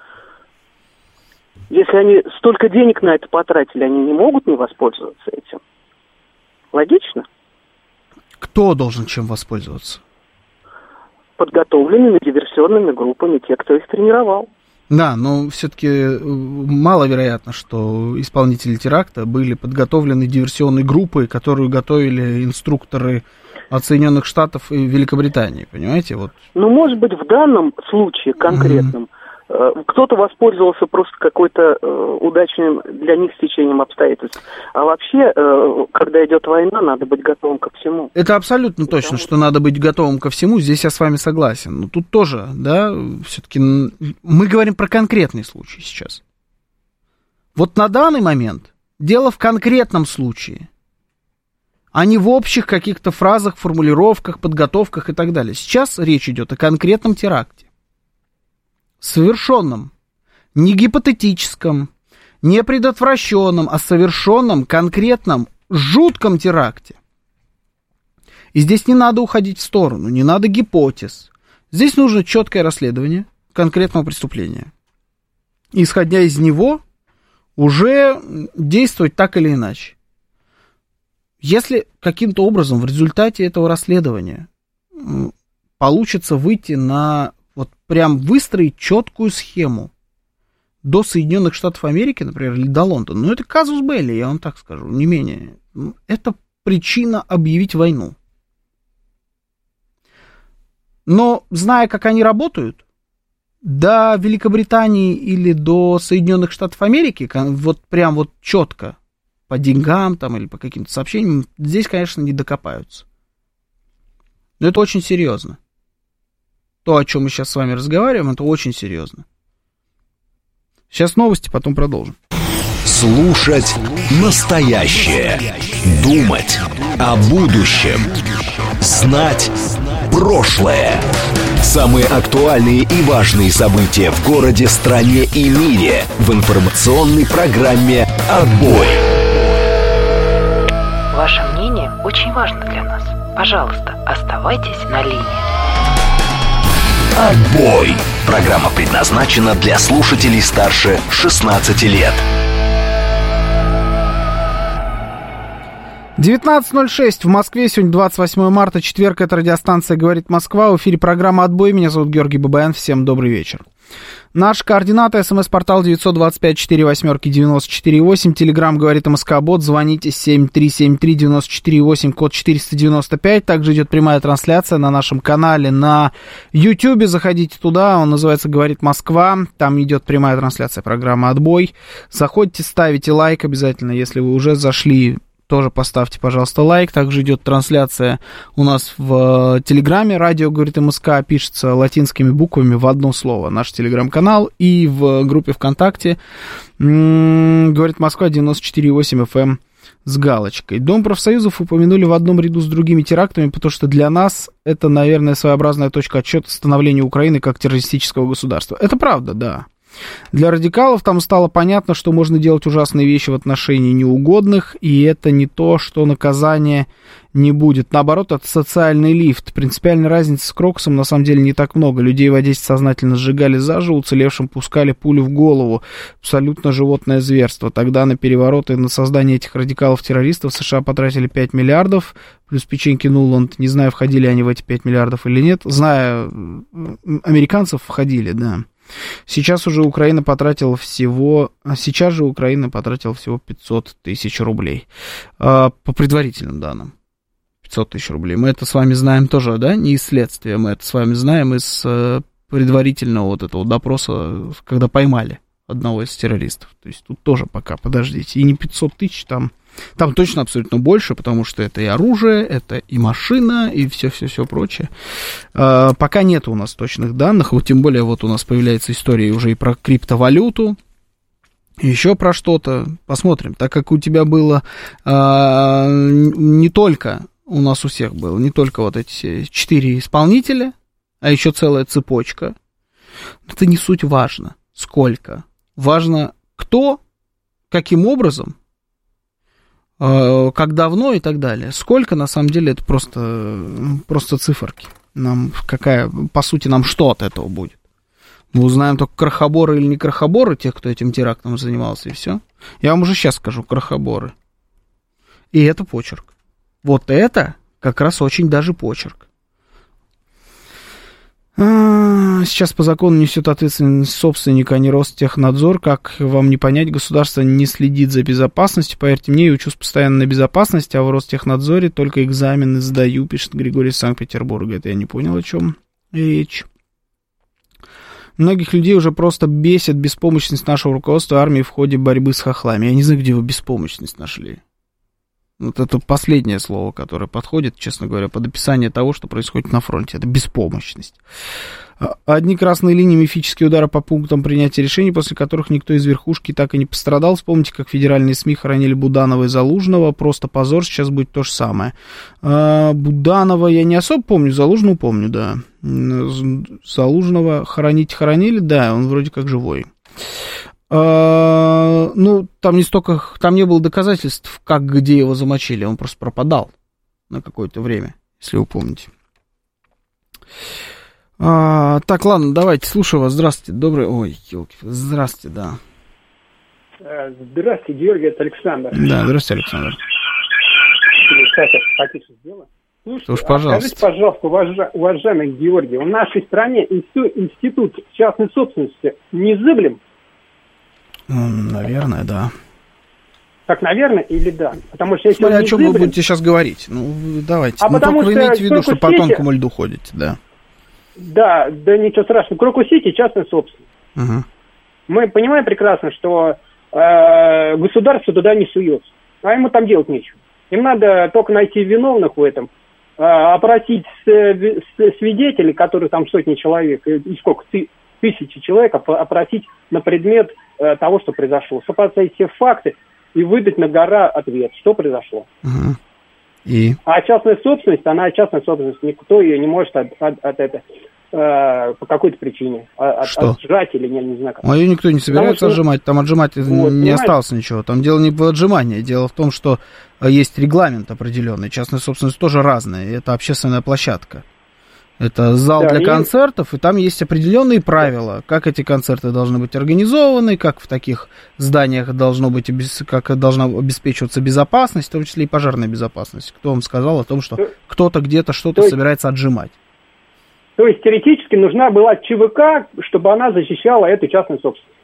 Если они столько денег на это потратили, они не могут не воспользоваться этим. Логично? Кто должен чем воспользоваться? Подготовленными диверсионными группами, те, кто их тренировал. Да, но все-таки маловероятно, что исполнители теракта были подготовлены диверсионной группой, которую готовили инструкторы от Соединенных Штатов и Великобритании, понимаете? Вот. Ну, может быть, в данном случае конкретном mm-hmm. кто-то воспользовался просто какой-то э, удачным для них стечением обстоятельств. А вообще, э, когда идет война, надо быть готовым ко всему. Это абсолютно точно, Потому... что надо быть готовым ко всему. Здесь я с вами согласен. Но тут тоже, да, все-таки мы говорим про конкретный случай сейчас. Вот на данный момент дело в конкретном случае, а не в общих каких-то фразах, формулировках, подготовках и так далее. Сейчас речь идет о конкретном теракте. Совершенном, не гипотетическом, не предотвращенном, а совершенном, конкретном, жутком теракте. И здесь не надо уходить в сторону, не надо гипотез. Здесь нужно четкое расследование конкретного преступления. И, исходя из него, уже действовать так или иначе. Если каким-то образом в результате этого расследования получится выйти на... Вот прям выстроить четкую схему до Соединенных Штатов Америки, например, или до Лондона. Ну, это казус белли, я вам так скажу, не менее. Это причина объявить войну. Но, зная, как они работают, до Великобритании или до Соединенных Штатов Америки, вот прям вот четко, по деньгам там или по каким-то сообщениям, здесь, конечно, не докопаются. Но это очень серьезно. То, о чем мы сейчас с вами разговариваем, это очень серьезно. Сейчас новости, потом продолжим. Слушать настоящее. Думать о будущем. Знать прошлое. Самые актуальные и важные события в городе, стране и мире в информационной программе «Отбой». Ваше мнение очень важно для нас. Пожалуйста, оставайтесь на линии. Отбой. Программа предназначена для слушателей старше шестнадцати лет. девятнадцать ноль шесть в Москве. Сегодня двадцать восьмое марта, четверг. Это радиостанция «Говорит Москва». В эфире программа «Отбой». Меня зовут Георгий Бабаян. Всем добрый вечер. Наши координаты: смс-портал девять два пять четыре восемь девяносто четыре восемь, телеграмм «Говорит МСК-бот», звоните семь три семь три девяносто четыре восемь, код четыреста девяносто пять. Также идет прямая трансляция на нашем канале на Ютьюбе. Заходите туда, он называется «Говорит Москва». Там идет прямая трансляция программы «Отбой». Заходите, ставите лайк обязательно, если вы уже зашли. Тоже поставьте, пожалуйста, лайк. Также идет трансляция у нас в Телеграме. Радио «Говорит МСК» пишется латинскими буквами в одно слово. Наш Телеграм-канал. И в группе ВКонтакте «Говорит Москва» девяносто четыре восемь эф эм с галочкой. Дом профсоюзов упомянули в одном ряду с другими терактами, потому что для нас это, наверное, своеобразная точка отсчета становления Украины как террористического государства. Это правда, да. Для радикалов там стало понятно, что можно делать ужасные вещи в отношении неугодных, и это не то, что наказание не будет. Наоборот, это социальный лифт. Принципиальной разницы с Крокусом на самом деле не так много. Людей в Одессе сознательно сжигали заживо, уцелевшим пускали пулю в голову. Абсолютно животное зверство. Тогда на перевороты и на создание этих радикалов-террористов США потратили пять миллиардов, плюс печеньки Нуланд. Не знаю, входили они в эти пять миллиардов или нет. Зная американцев, входили, да. Сейчас уже Украина потратила всего, сейчас же Украина потратила всего пятьсот тысяч рублей. По предварительным данным. пятьсот тысяч рублей. Мы это с вами знаем тоже, да, не из следствия, мы это с вами знаем из предварительного вот этого допроса, когда поймали одного из террористов. То есть тут тоже пока, подождите, и не пятьсот тысяч, там, там точно абсолютно больше, потому что это и оружие, это и машина, и все-все-все прочее. А, пока нет у нас точных данных, вот тем более вот у нас появляется история уже и про криптовалюту, и еще про что-то. Посмотрим, так как у тебя было а, не только, у нас у всех было, не только вот эти четыре исполнителя, а еще целая цепочка, это не суть важно, сколько. Важно, кто, каким образом, э, как давно и так далее. Сколько, на самом деле, это просто, просто циферки. Нам какая, по сути, нам что от этого будет? Мы узнаем только крохоборы или не крохоборы, тех, кто этим терактом занимался, и все. Я вам уже сейчас скажу, крохоборы. И это почерк. Вот это как раз очень даже почерк. Сейчас по закону несет ответственность собственник, а не Ростехнадзор. Как вам не понять, государство не следит за безопасностью. Поверьте мне, я учусь постоянно на безопасности, а в Ростехнадзоре только экзамены сдаю, пишет Григорий из Санкт-Петербурга. Это я не понял, о чем речь. Многих людей уже просто бесит беспомощность нашего руководства армии в ходе борьбы с хохлами. Я не знаю, где вы беспомощность нашли. Вот это последнее слово, которое подходит, честно говоря, под описание того, что происходит на фронте. Это беспомощность. Одни красные линии, мифические удары по пунктам принятия решений, после которых никто из верхушки так и не пострадал. Вспомните, как федеральные СМИ хоронили Буданова и Залужного. Просто позор, сейчас будет то же самое. Буданова я не особо помню, Залужного помню, да. Залужного хоронить хоронили, да, он вроде как живой. Uh, ну, там не столько, там не было доказательств, как где его замочили, он просто пропадал на какое-то время, если вы помните. Uh, так, ладно, давайте, слушаю вас, здравствуйте, добрый, ой, елки, здравствуйте, да. Здравствуйте, Георгий, это Александр. Да, здравствуйте, Александр. Слушайте, уж, пожалуйста. Скажите, пожалуйста, уважа, уважаемый Георгий, в нашей стране институт частной собственности незыблем? Наверное, да. Так, наверное, или да? Потому что если Смотри, он о чем зыблем... вы будете сейчас говорить? Ну, давайте. А ну, потому только что вы имеете в виду, что по сети... тонкому льду ходите, да. Да, да ничего страшного. Крокус-Сити частная собственность. Угу. Мы понимаем прекрасно, что э, государство туда не суется. А ему там делать нечего. Им надо только найти виновных в этом, э, опросить свидетелей, которые там сотни человек, и сколько, ты, тысячи человек, опросить на предмет э, того, что произошло. Сопоставить все факты и выдать на гора ответ, что произошло. Угу. И? А частная собственность, она частная собственность, никто ее не может от, от, от этого э, по какой-то причине от, отжать или не, не знаю как. А ее никто не собирается Потому, отжимать, там отжимать вот, не понимаете? Осталось ничего. Там дело не в отжимании, дело в том, что есть регламент определенный. Частная собственность тоже разная, это общественная площадка. Это зал да, для и... концертов, и там есть определенные правила, как эти концерты должны быть организованы, как в таких зданиях должно быть, как должна обеспечиваться безопасность, в том числе и пожарная безопасность. Кто вам сказал о том, что то... кто-то где-то что-то есть... собирается отжимать? То есть теоретически нужна была ЧВК, чтобы она защищала эту частную собственность?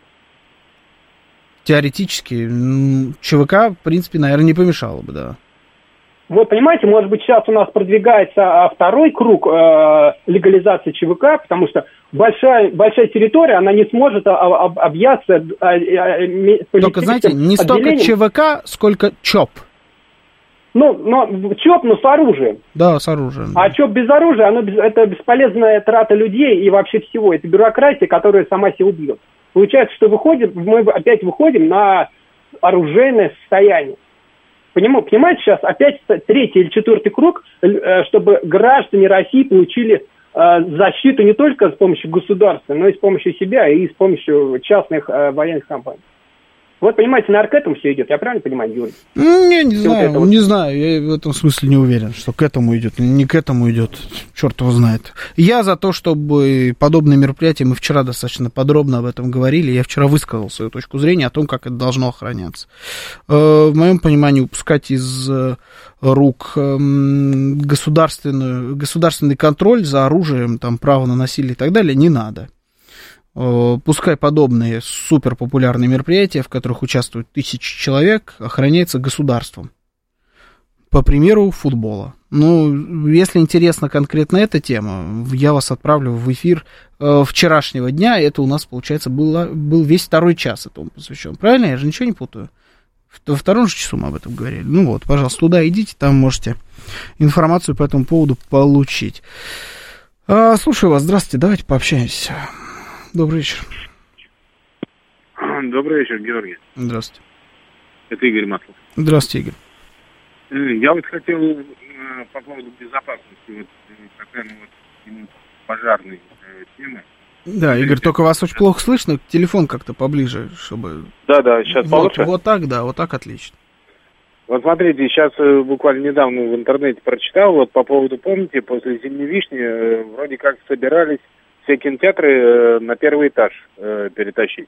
Теоретически ЧВК, в принципе, наверное, не помешало бы, да. Вот, понимаете, может быть, сейчас у нас продвигается второй круг э, легализации ЧВК, потому что большая, большая территория, она не сможет об, объяться... Э, э, Только, знаете, не столько ЧВК, сколько ЧОП. Ну, но ЧОП, но с оружием. Да, с оружием. А ЧОП без оружия, оно, это бесполезная трата людей и вообще всего. Это бюрократия, которая сама себя убьет. Получается, что выходим, мы опять выходим на оружейное состояние. Понимаете, сейчас опять третий или четвертый круг, чтобы граждане России получили защиту не только с помощью государства, но и с помощью себя, и с помощью частных военных компаний. Вот, понимаете, наверное, к этому все идет. Я правильно понимаю, Юрий? Не, не знаю, вот не вот... знаю. Я в этом смысле не уверен, что к этому идет. Не к этому идет. Черт его знает. Я за то, чтобы подобные мероприятия, мы вчера достаточно подробно об этом говорили. Я вчера высказал свою точку зрения о том, как это должно охраняться. В моем понимании, упускать из рук государственную, государственный контроль за оружием, там, право на насилие и так далее не надо. пускай подобные суперпопулярные мероприятия, в которых участвуют тысячи человек, охраняется государством. По примеру футбола. Ну, если интересна конкретно эта тема, я вас отправлю в эфир э, вчерашнего дня. Это у нас, получается, было, был весь второй час этому посвящен. Правильно? Я же ничего не путаю. Во втором же часу мы об этом говорили. Ну вот, пожалуйста, туда идите, там можете информацию по этому поводу получить. А, слушаю вас. Здравствуйте, давайте пообщаемся. Добрый вечер. Добрый вечер, Георгий. Здравствуйте. Это Игорь Маслов. Здравствуйте, Игорь. Я вот хотел э, по поводу безопасности, вот такая вот пожарной э, темы. Да, Игорь, только вас очень плохо слышно, телефон как-то поближе, чтобы... Да-да, сейчас вот, получше? Вот так, да, вот так отлично. Вот смотрите, сейчас э, буквально недавно в интернете прочитал, вот по поводу, помните, после «Зимней вишни» э, вроде как собирались все кинотеатры э, на первый этаж э, перетащить.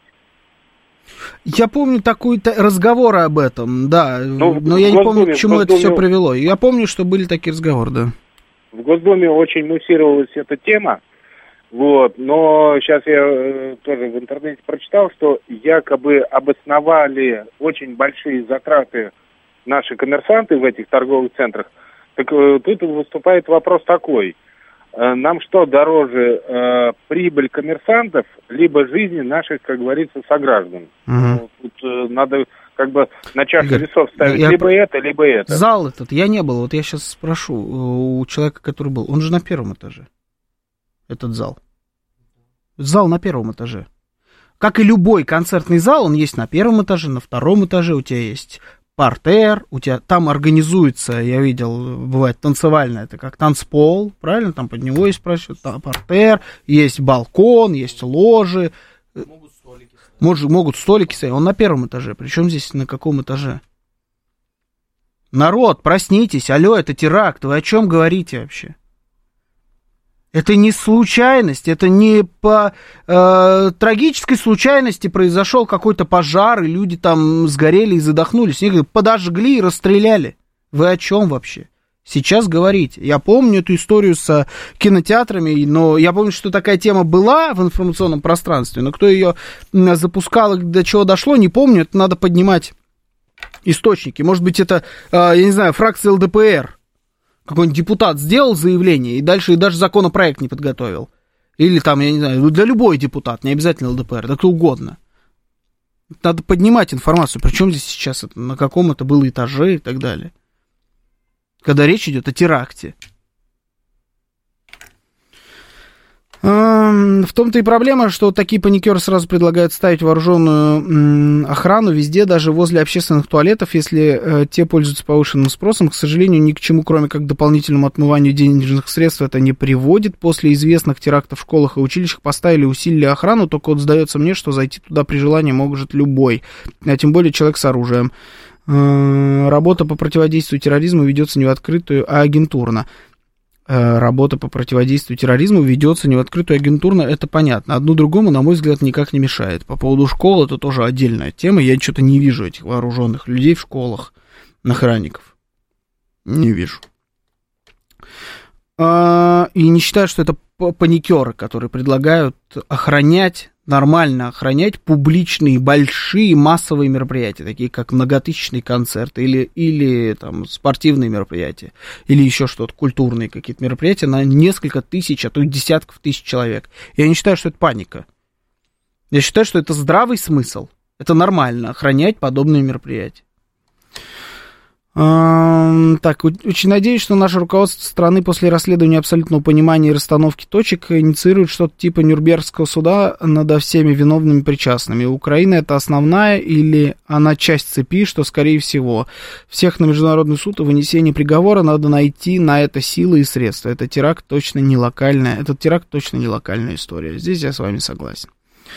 Я помню такой разговор об этом, да, ну, но я не Госдуме, помню, к чему Госдуме... это все привело. Я помню, что были такие разговоры, да. В Госдуме очень муссировалась эта тема, вот, но сейчас я э, тоже в интернете прочитал, что якобы обосновали очень большие затраты наши коммерсанты в этих торговых центрах. Так э, тут выступает вопрос такой. Нам что дороже, э, прибыль коммерсантов, либо жизни наших, как говорится, сограждан? Угу. Тут э, надо как бы на чашу Игорь, весов ставить я... либо это, либо это. Зал этот, я не был, вот я сейчас спрошу у человека, который был, он же на первом этаже, этот зал. Зал на первом этаже. Как и любой концертный зал, он есть на первом этаже, на втором этаже, у тебя есть партер, у тебя там организуется, я видел, бывает танцевальное, это как танцпол, правильно, там под него есть там партер, есть балкон, есть ложи. Могут столики стоять. Может, могут столики стоять, он на первом этаже, причем здесь на каком этаже? Народ, проснитесь, алло, это теракт, вы о чем говорите вообще? Это не случайность, это не по э, трагической случайности произошел какой-то пожар, и люди там сгорели и задохнулись. Они говорят, подожгли и расстреляли. Вы о чем вообще? Сейчас говорите. Я помню эту историю с кинотеатрами, но я помню, что такая тема была в информационном пространстве, но кто ее запускал и до чего дошло, не помню, это надо поднимать источники. Может быть, это, э, я не знаю, фракция эл дэ пэ эр. Какой-нибудь депутат сделал заявление и дальше и даже законопроект не подготовил. Или там, я не знаю, для любой депутат, не обязательно эл дэ пэ эр, да кто угодно. Надо поднимать информацию, причем здесь сейчас, это, на каком это было этаже и так далее. Когда речь идет о теракте. В том-то и проблема, что такие паникеры сразу предлагают ставить вооруженную охрану везде, даже возле общественных туалетов, если э, те пользуются повышенным спросом. К сожалению, ни к чему, кроме как к дополнительному отмыванию денежных средств, это не приводит. После известных терактов в школах и училищах поставили, усилили охрану, только вот сдается мне, что зайти туда при желании может любой, а тем более человек с оружием. Э, работа по противодействию терроризму ведется не в открытую, а агентурно. Работа по противодействию терроризму ведется не в открытую, агентурно, это понятно. Одно другому, на мой взгляд, никак не мешает. По поводу школ, это тоже отдельная тема. Я что-то не вижу этих вооруженных людей в школах, охранников. Не вижу. И не считаю, что это паникеры, которые предлагают охранять, нормально охранять публичные, большие, массовые мероприятия, такие как многотысячные концерты или, или там, спортивные мероприятия, или еще что-то, культурные какие-то мероприятия на несколько тысяч, а то и десятков тысяч человек. Я не считаю, что это паника. Я считаю, что это здравый смысл. Это нормально, охранять подобные мероприятия. Так, очень надеюсь, что наше руководство страны после расследования абсолютного понимания и расстановки точек инициирует что-то типа Нюрнбергского суда над всеми виновными причастными. Украина это основная или она часть цепи, что скорее всего. Всех на международный суд и вынесение приговора надо найти на это силы и средства. Это теракт точно не локальная, этот теракт точно не локальная история. Здесь я с вами согласен.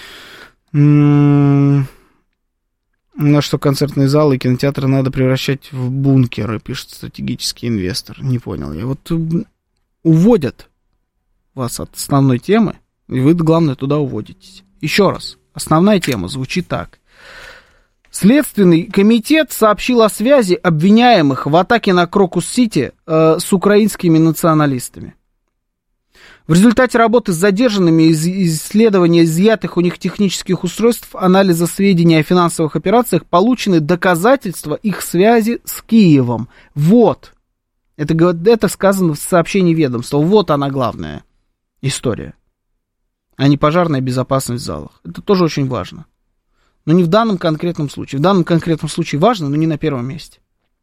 М-м- У нас что, концертные залы и кинотеатры надо превращать в бункеры, пишет стратегический инвестор. Не понял я. Вот уводят вас от основной темы, и вы, главное, туда уводитесь. Еще раз. Основная тема звучит так. Следственный комитет сообщил о связи обвиняемых в атаке на Крокус-Сити э, с украинскими националистами. В результате работы с задержанными, из исследования изъятых у них технических устройств, анализа сведений о финансовых операциях, получены доказательства их связи с Киевом. Вот. Это, это сказано в сообщении ведомства. Вот она главная история. А не пожарная безопасность в залах. Это тоже очень важно. Но не в данном конкретном случае. В данном конкретном случае важно, но не на первом месте.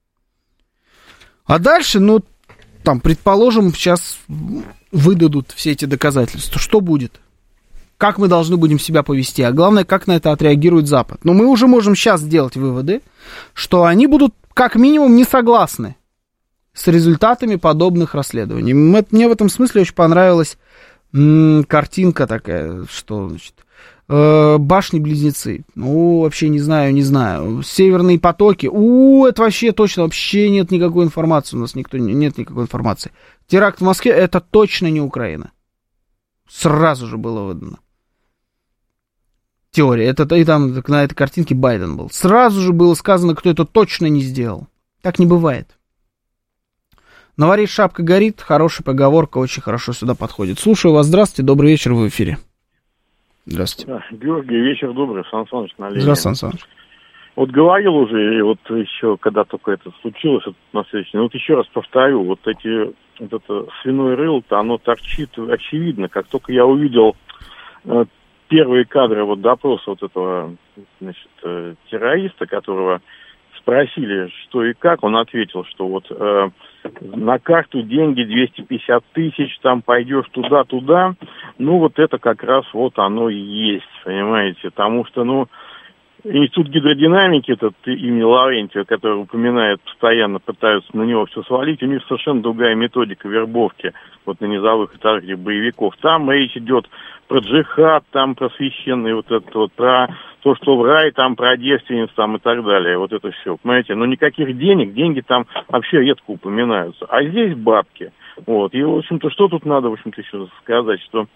А дальше, ну, там, предположим, сейчас выдадут все эти доказательства. Что будет? Как мы должны будем себя повести? А главное, как на это отреагирует Запад. Но мы уже можем сейчас сделать выводы, что они будут, как минимум, не согласны с результатами подобных расследований. Мне в этом смысле очень понравилась м- картинка такая, что, значит, э- башни-близнецы. Ну, вообще не знаю, не знаю. Северные потоки. У, это вообще точно, вообще нет никакой информации. У нас никто, нет никакой информации. Теракт в Москве, это точно не Украина. Сразу же было видно. Теория. Это, и там на этой картинке Байден был. Сразу же было сказано, кто это точно не сделал. Так не бывает. На варе шапка горит. Хорошая поговорка, очень хорошо сюда подходит. Слушаю вас. Здравствуйте, добрый вечер, вы в эфире. Здравствуйте. Да, Георгий, вечер добрый, Сан Саныч на линии. Здравствуйте, Сан Саныч. Вот говорил уже, и вот еще, когда только это случилось, это на следующий, вот еще раз повторю, вот эти, вот это свиное рыло-то, оно торчит очевидно. Как только я увидел э, первые кадры вот допроса вот этого, значит, э, террориста, которого спросили, что и как, он ответил, что вот э, на карту деньги двести пятьдесят тысяч, там пойдешь туда-туда, ну вот это как раз вот оно и есть, понимаете, потому что, ну, Институт гидродинамики, этот имени Лаврентьева, который упоминает постоянно, пытаются на него все свалить, у них совершенно другая методика вербовки вот на низовых этажах боевиков. Там речь идет про джихад, там про священный, вот это вот, про то, что в рай, там про девственниц, там и так далее, вот это все, понимаете, но никаких денег, деньги там вообще редко упоминаются, а здесь бабки, вот, и, в общем-то, что тут надо, в общем-то, еще сказать, что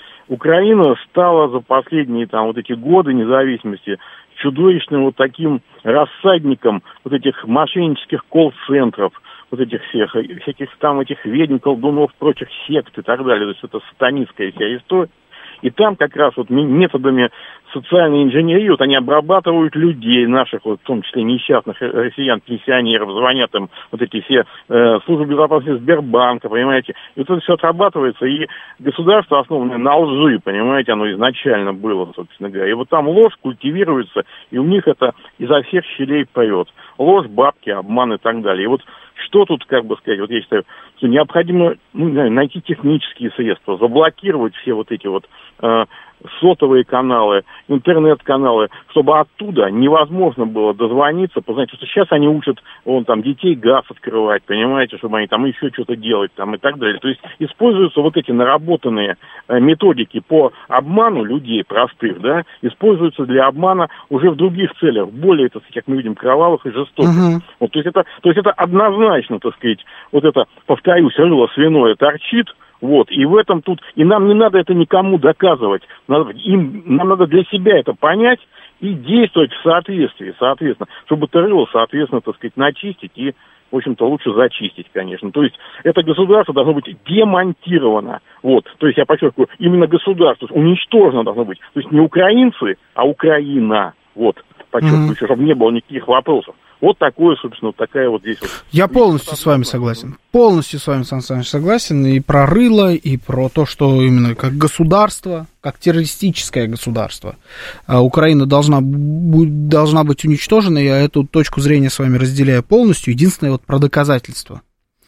Украина стала за последние там вот эти годы независимости чудовищным вот таким рассадником вот этих мошеннических колл-центров, вот этих всех, всяких там этих ведьм, колдунов, прочих сект и так далее. То есть это сатанистская вся история. И там как раз вот методами социальной инженерии, вот они обрабатывают людей наших, вот, в том числе несчастных россиян, пенсионеров, звонят им вот эти все э, службы безопасности Сбербанка, понимаете. И вот это все отрабатывается, и государство, основанное на лжи, понимаете, оно изначально было, собственно говоря. И вот там ложь культивируется, и у них это изо всех щелей прет. Ложь, бабки, обман и так далее. И вот что тут, как бы сказать, вот я считаю, что необходимо, ну, не знаю, найти технические средства, заблокировать все вот эти вот э, сотовые каналы, интернет-каналы, чтобы оттуда невозможно было дозвониться, познать, что сейчас они учат, вон там, детей газ открывать, понимаете, чтобы они там еще что-то делать, там и так далее. То есть используются вот эти наработанные э, методики по обману людей простых, да, используются для обмана уже в других целях, более, так сказать, как мы видим, кровавых и жестоких. Uh-huh. Вот, то есть это, то есть это однозначно, так сказать, вот это, повторюсь, рыло свиное торчит. Вот, и в этом тут, и нам не надо это никому доказывать, надо, им, нам надо для себя это понять и действовать в соответствии, соответственно, чтобы это рыло, соответственно, так сказать, начистить и, в общем-то, лучше зачистить, конечно. То есть это государство должно быть демонтировано, вот, то есть я подчеркиваю, именно государство уничтожено должно быть, то есть не украинцы, а Украина, вот, подчеркиваю, mm-hmm. чтобы не было никаких вопросов. Вот такое, собственно, вот такая вот здесь вот... Я полностью с вами согласен. Полностью с вами, Сан Саныч, согласен. И про рыло, и про то, что именно как государство, как террористическое государство, Украина должна, должна быть уничтожена. Я эту точку зрения с вами разделяю полностью. Единственное, вот про доказательства.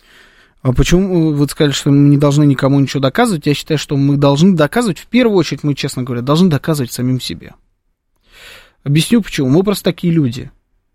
А почему вы сказали, что мы не должны никому ничего доказывать? Я считаю, что мы должны доказывать, в первую очередь, мы, честно говоря, должны доказывать самим себе. Объясню почему. Мы просто такие люди.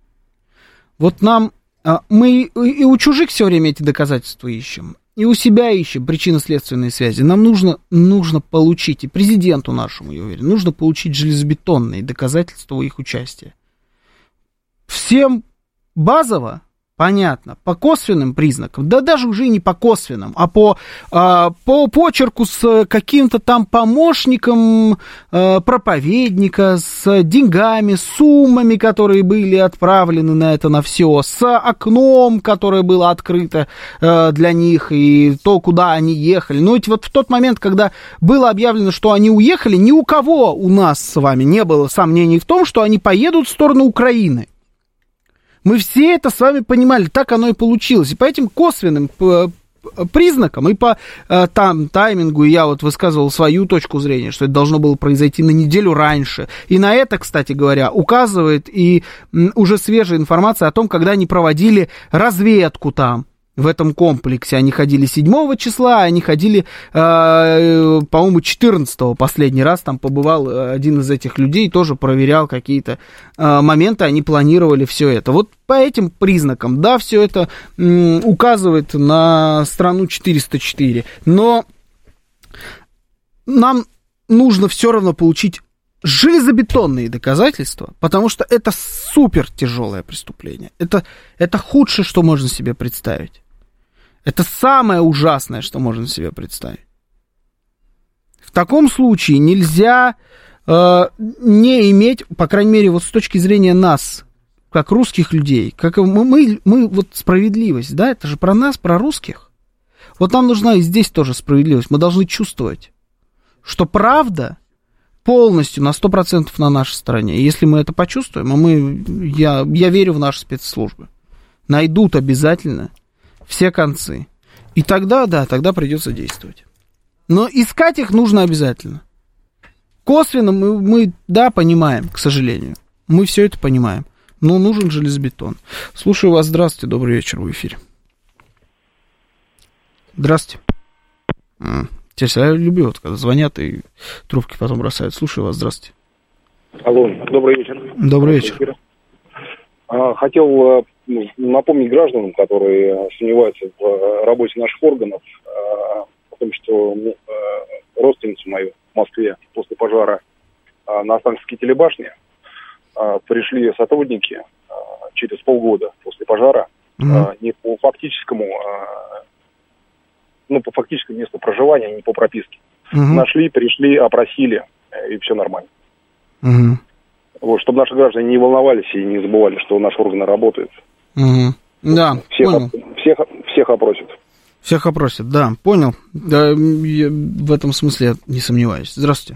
Вот нам, мы и у чужих все время эти доказательства ищем, и у себя ищем причинно-следственные связи. Нам нужно, нужно получить, и президенту нашему, я уверен, нужно получить железобетонные доказательства их участия. Всем базово понятно. По косвенным признакам, да даже уже и не по косвенным, а по, э, по почерку с каким-то там помощником э, проповедника, с деньгами, с суммами, которые были отправлены на это, на все, с окном, которое было открыто э, для них, и то, куда они ехали. Но ведь вот в тот момент, когда было объявлено, что они уехали, ни у кого у нас с вами не было сомнений в том, что они поедут в сторону Украины. Мы все это с вами понимали, так оно и получилось. И по этим косвенным признакам, и по там, таймингу, я вот высказывал свою точку зрения, что это должно было произойти на неделю раньше. И на это, кстати говоря, указывает и уже свежая информация о том, когда они проводили разведку там, в этом комплексе. Они ходили седьмого числа, они ходили, э, по-моему, четырнадцатого последний раз. Там побывал один из этих людей, тоже проверял какие-то э, моменты, они планировали все это. Вот по этим признакам, да, все это э, указывает на страну четыреста четыре. Но нам нужно все равно получить железобетонные доказательства, потому что это супер тяжелое преступление. Это, это худшее, что можно себе представить. Это самое ужасное, что можно себе представить. В таком случае нельзя э, не иметь, по крайней мере, вот с точки зрения нас, как русских людей, как мы, мы, мы вот справедливость, да, это же про нас, про русских. Вот нам нужна и здесь тоже справедливость. Мы должны чувствовать, что правда полностью на сто процентов на нашей стороне. И если мы это почувствуем, а мы, я, я верю в наши спецслужбы, найдут обязательно все концы. И тогда, да, тогда придется действовать. Но искать их нужно обязательно. Косвенно мы, мы, да, понимаем, к сожалению. Мы все это понимаем. Но нужен железобетон. Слушаю вас. Здравствуйте. Добрый вечер. В эфире. Здравствуйте. Я люблю, вот, когда звонят и трубки потом бросают. Слушаю вас, здравствуйте. Алло, добрый вечер. Добрый вечер. Хотел напомнить гражданам, которые сомневаются в работе наших органов, о том, что родственницу мою в Москве после пожара на Останкинской телебашне пришли сотрудники через полгода после пожара, mm-hmm. не по фактическому, ну, по фактическому месту проживания, а не по прописке. Mm-hmm. Нашли, пришли, опросили, и все нормально. Mm-hmm. Вот, чтобы наши граждане не волновались и не забывали, что наши органы работают. Mm-hmm. Да, всех, понял. Всех, всех опросят. Всех опросят, да, понял. Да, я в этом смысле я не сомневаюсь. Здравствуйте.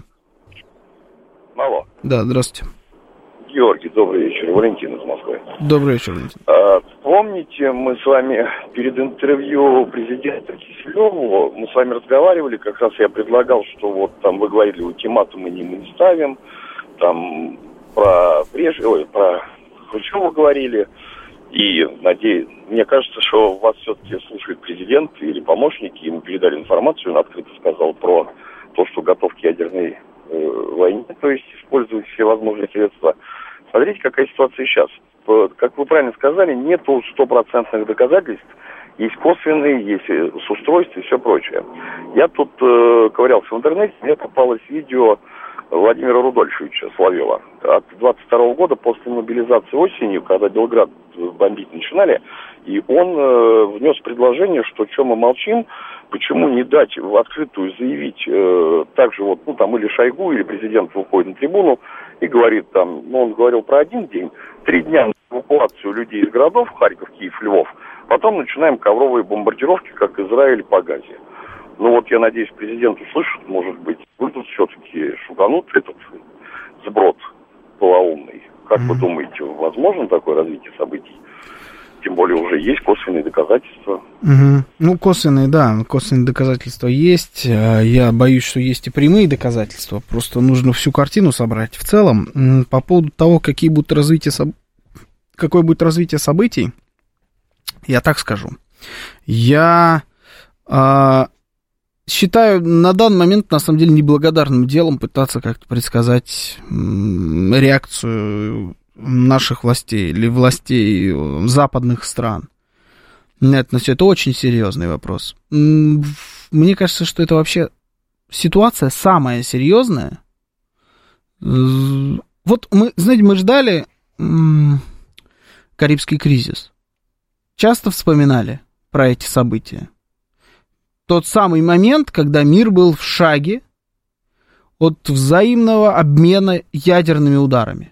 Алло. Да, здравствуйте. Георгий, добрый вечер. Валентин из Москвы. Добрый вечер, Валентин. А, помните, мы с вами перед интервью президента Киселеву, мы с вами разговаривали, как раз я предлагал, что вот там вы говорили, ультиматумы не мы не ставим, там про Брежнева, ой, про Хрущева говорили, и, надеюсь, мне кажется, что вас все-таки слушает президент или помощники, ему передали информацию, он открыто сказал про то, что готов к ядерной э, войне, то есть использовать все возможные средства. Смотрите, какая ситуация сейчас. Как вы правильно сказали, нету стопроцентных доказательств, есть косвенные, есть с устройств и все прочее. Я тут э, ковырялся в интернете, мне попалось видео Владимира Рудольфовича Соловьева от двадцать второго года после мобилизации осенью, когда Белград бомбить начинали, и он э, внес предложение, что что мы молчим, почему не дать в открытую заявить э, также вот, ну там или Шойгу, или президент выходит на трибуну и говорит там, ну он говорил про один день, три дня на эвакуацию людей из городов, Харьков, Киев, Львов, потом начинаем ковровые бомбардировки, как Израиль по Газе. Ну вот я надеюсь, президент услышит, может быть, вы тут все-таки шуганут этот сброд полоумный. Как mm-hmm. вы думаете, возможно такое развитие событий? Тем более уже есть косвенные доказательства. Mm-hmm. Ну, косвенные, да, косвенные доказательства есть. Я боюсь, что есть и прямые доказательства. Просто нужно всю картину собрать. В целом, по поводу того, какие будут развитие соб... какое будет развитие событий, я так скажу. Я... А... Считаю на данный момент, на самом деле, неблагодарным делом пытаться как-то предсказать реакцию наших властей или властей западных стран. Нет, но все это очень серьезный вопрос. Мне кажется, что это вообще ситуация самая серьезная. Вот мы, знаете, мы ждали Карибский кризис. часто вспоминали про эти события. Тот самый момент, когда мир был в шаге от взаимного обмена ядерными ударами.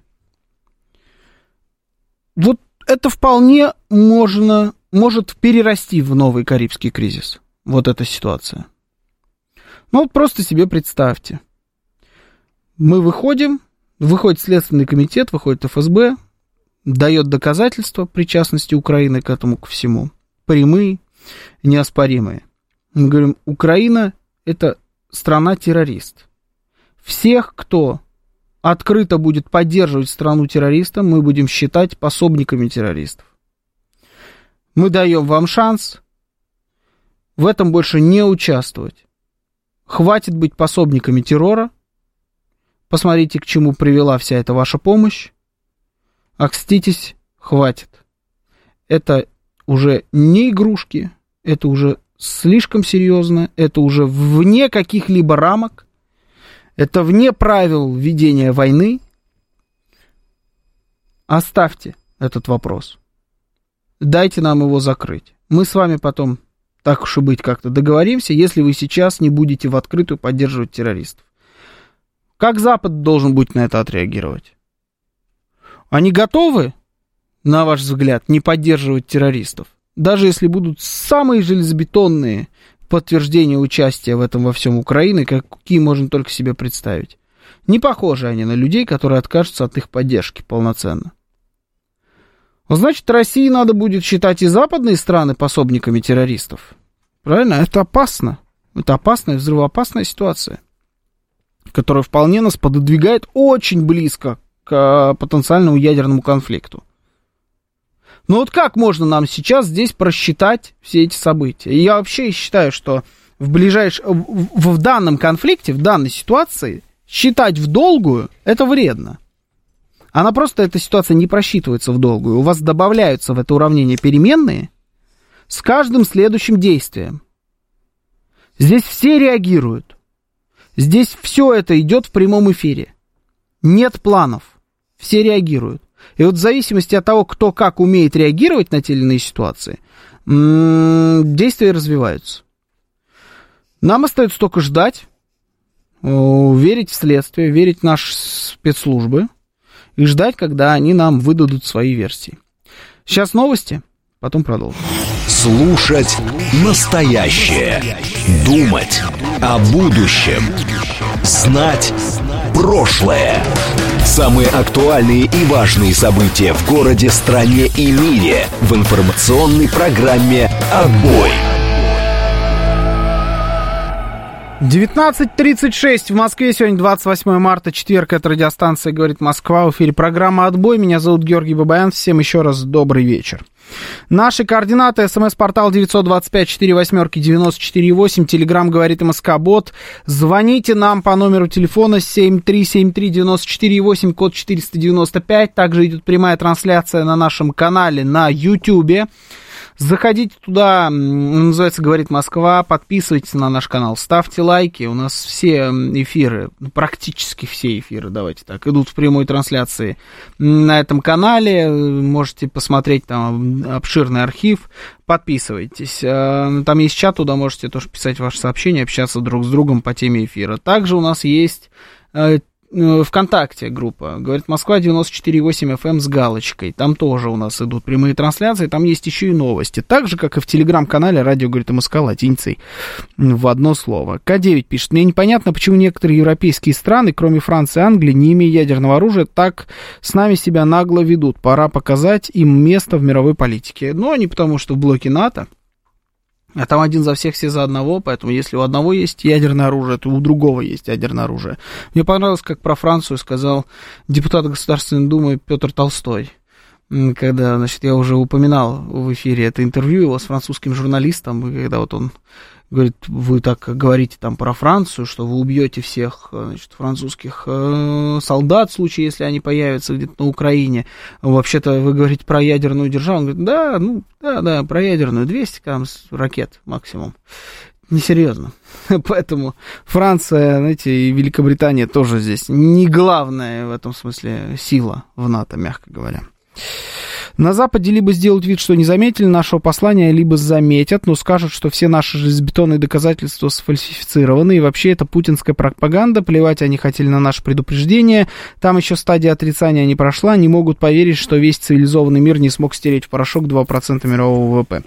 Вот это вполне можно, может перерасти в новый Карибский кризис. Вот эта ситуация. Ну вот просто себе представьте. Мы выходим, выходит Следственный комитет, выходит эф эс бэ, дает доказательства причастности Украины к этому, ко всему. Прямые, неоспоримые. Мы говорим, Украина — это страна-террорист. Всех, кто открыто будет поддерживать страну-террориста, мы будем считать пособниками террористов. Мы даем вам шанс в этом больше не участвовать. Хватит быть пособниками террора. Посмотрите, к чему привела вся эта ваша помощь. Окститесь, хватит. Это уже не игрушки, это уже слишком серьезно, это уже вне каких-либо рамок, это вне правил ведения войны. Оставьте этот вопрос. Дайте нам его закрыть. Мы с вами потом, так уж и быть, как-то договоримся, если вы сейчас не будете в открытую поддерживать террористов. Как Запад должен будет на это отреагировать? Они готовы, на ваш взгляд, не поддерживать террористов? Даже если будут самые железобетонные подтверждения участия в этом во всем Украины, какие можно только себе представить. Не похожи они на людей, которые откажутся от их поддержки полноценно. Значит, России надо будет считать и западные страны пособниками террористов. Правильно? Это опасно. Это опасная, взрывоопасная ситуация, которая вполне нас пододвигает очень близко к потенциальному ядерному конфликту. Но вот как можно нам сейчас здесь просчитать все эти события? И я вообще считаю, что в ближайшем, в, в данном конфликте, в данной ситуации, считать в долгую — это вредно. Она просто, эта ситуация не просчитывается в долгую. У вас добавляются в это уравнение переменные с каждым следующим действием. Здесь все реагируют. Здесь все это идет в прямом эфире. Нет планов. Все реагируют. И вот в зависимости от того, кто как умеет реагировать на те или иные ситуации, действия развиваются. Нам остается только ждать, верить в следствие, верить в наши спецслужбы и ждать, когда они нам выдадут свои версии. Сейчас новости, потом продолжим. Слушать настоящее. Думать о будущем. Знать прошлое. Самые актуальные и важные события в городе, стране и мире в информационной программе «Отбой». девятнадцать тридцать шесть в Москве, сегодня двадцать восьмое марта, четверг, это радиостанция «Говорит Москва», в эфире программа «Отбой», меня зовут Георгий Бабаян, всем еще раз добрый вечер. Наши координаты: смс-портал девять два пять четыре восемь девяносто четыре восемь, телеграм «Говорит МСК-бот», звоните нам по номеру телефона семь три семь три девяносто четыре восемь, код четыреста девяносто пять, также идет прямая трансляция на нашем канале на Ютьюбе. Заходите туда, называется «Говорит Москва», подписывайтесь на наш канал, ставьте лайки, у нас все эфиры, практически все эфиры, давайте так, идут в прямой трансляции на этом канале, можете посмотреть там обширный архив, подписывайтесь, там есть чат, туда можете тоже писать ваши сообщения, общаться друг с другом по теме эфира. Также у нас есть ВКонтакте группа «Говорит Москва» девяносто четыре восемь эф эм с галочкой. Там тоже у нас идут прямые трансляции, там есть еще и новости. Так же, как и в телеграм-канале «Радио говорит МСК» латиницей в одно слово. Ка девять пишет: мне непонятно, почему некоторые европейские страны, кроме Франции и Англии, не имея ядерного оружия, так с нами себя нагло ведут. Пора показать им место в мировой политике. Но не потому, что в блоке НАТО. А там один за всех, все за одного, поэтому если у одного есть ядерное оружие, то у другого есть ядерное оружие. Мне понравилось, как про Францию сказал депутат Государственной Думы Петр Толстой, когда, значит, я уже упоминал в эфире это интервью его с французским журналистом, и когда вот он говорит: вы так говорите там про Францию, что вы убьете всех, значит, французских э, солдат в случае, если они появятся где-то на Украине. Вообще-то вы говорите про ядерную державу. Он говорит: да, ну, да, да, про ядерную, двести там ракет максимум. Несерьезно. Поэтому Франция, знаете, и Великобритания тоже здесь не главная в этом смысле сила в НАТО, мягко говоря. На Западе либо сделают вид, что не заметили нашего послания, либо заметят, но скажут, что все наши железобетонные доказательства сфальсифицированы, и вообще это путинская пропаганда, плевать они хотели на наше предупреждение, там еще стадия отрицания не прошла, не могут поверить, что весь цивилизованный мир не смог стереть в порошок два процента мирового ВВП.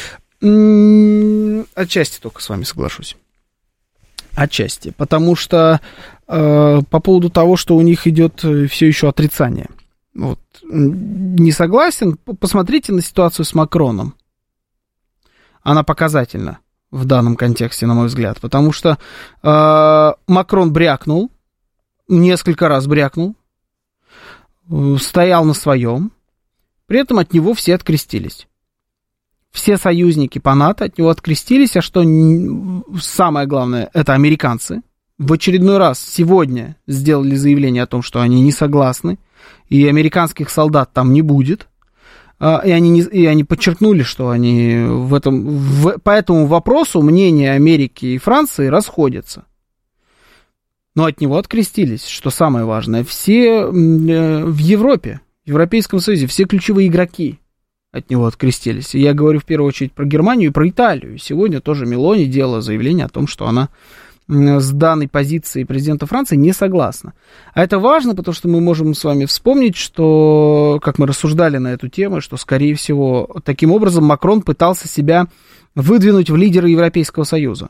М-м, отчасти только с вами соглашусь. Отчасти, потому что э, по поводу того, что у них идет все еще отрицание. Вот. Не согласен? Посмотрите на ситуацию с Макроном. Она показательна в данном контексте, на мой взгляд, потому что э, Макрон брякнул, несколько раз брякнул, э, стоял на своем, при этом от него все открестились. Все союзники по НАТО от него открестились, а что самое главное, это американцы. В очередной раз сегодня сделали заявление о том, что они не согласны, и американских солдат там не будет. И они, не, и они подчеркнули, что они в этом, в, по этому вопросу мнения Америки и Франции расходятся. Но от него открестились, что самое важное. Все в Европе, в Европейском Союзе, все ключевые игроки от него открестились. И я говорю в первую очередь про Германию и про Италию. Сегодня тоже Мелони делала заявление о том, что она с данной позицией президента Франции не согласна. А это важно, потому что мы можем с вами вспомнить, что, как мы рассуждали на эту тему, что, скорее всего, таким образом Макрон пытался себя выдвинуть в лидеры Европейского Союза.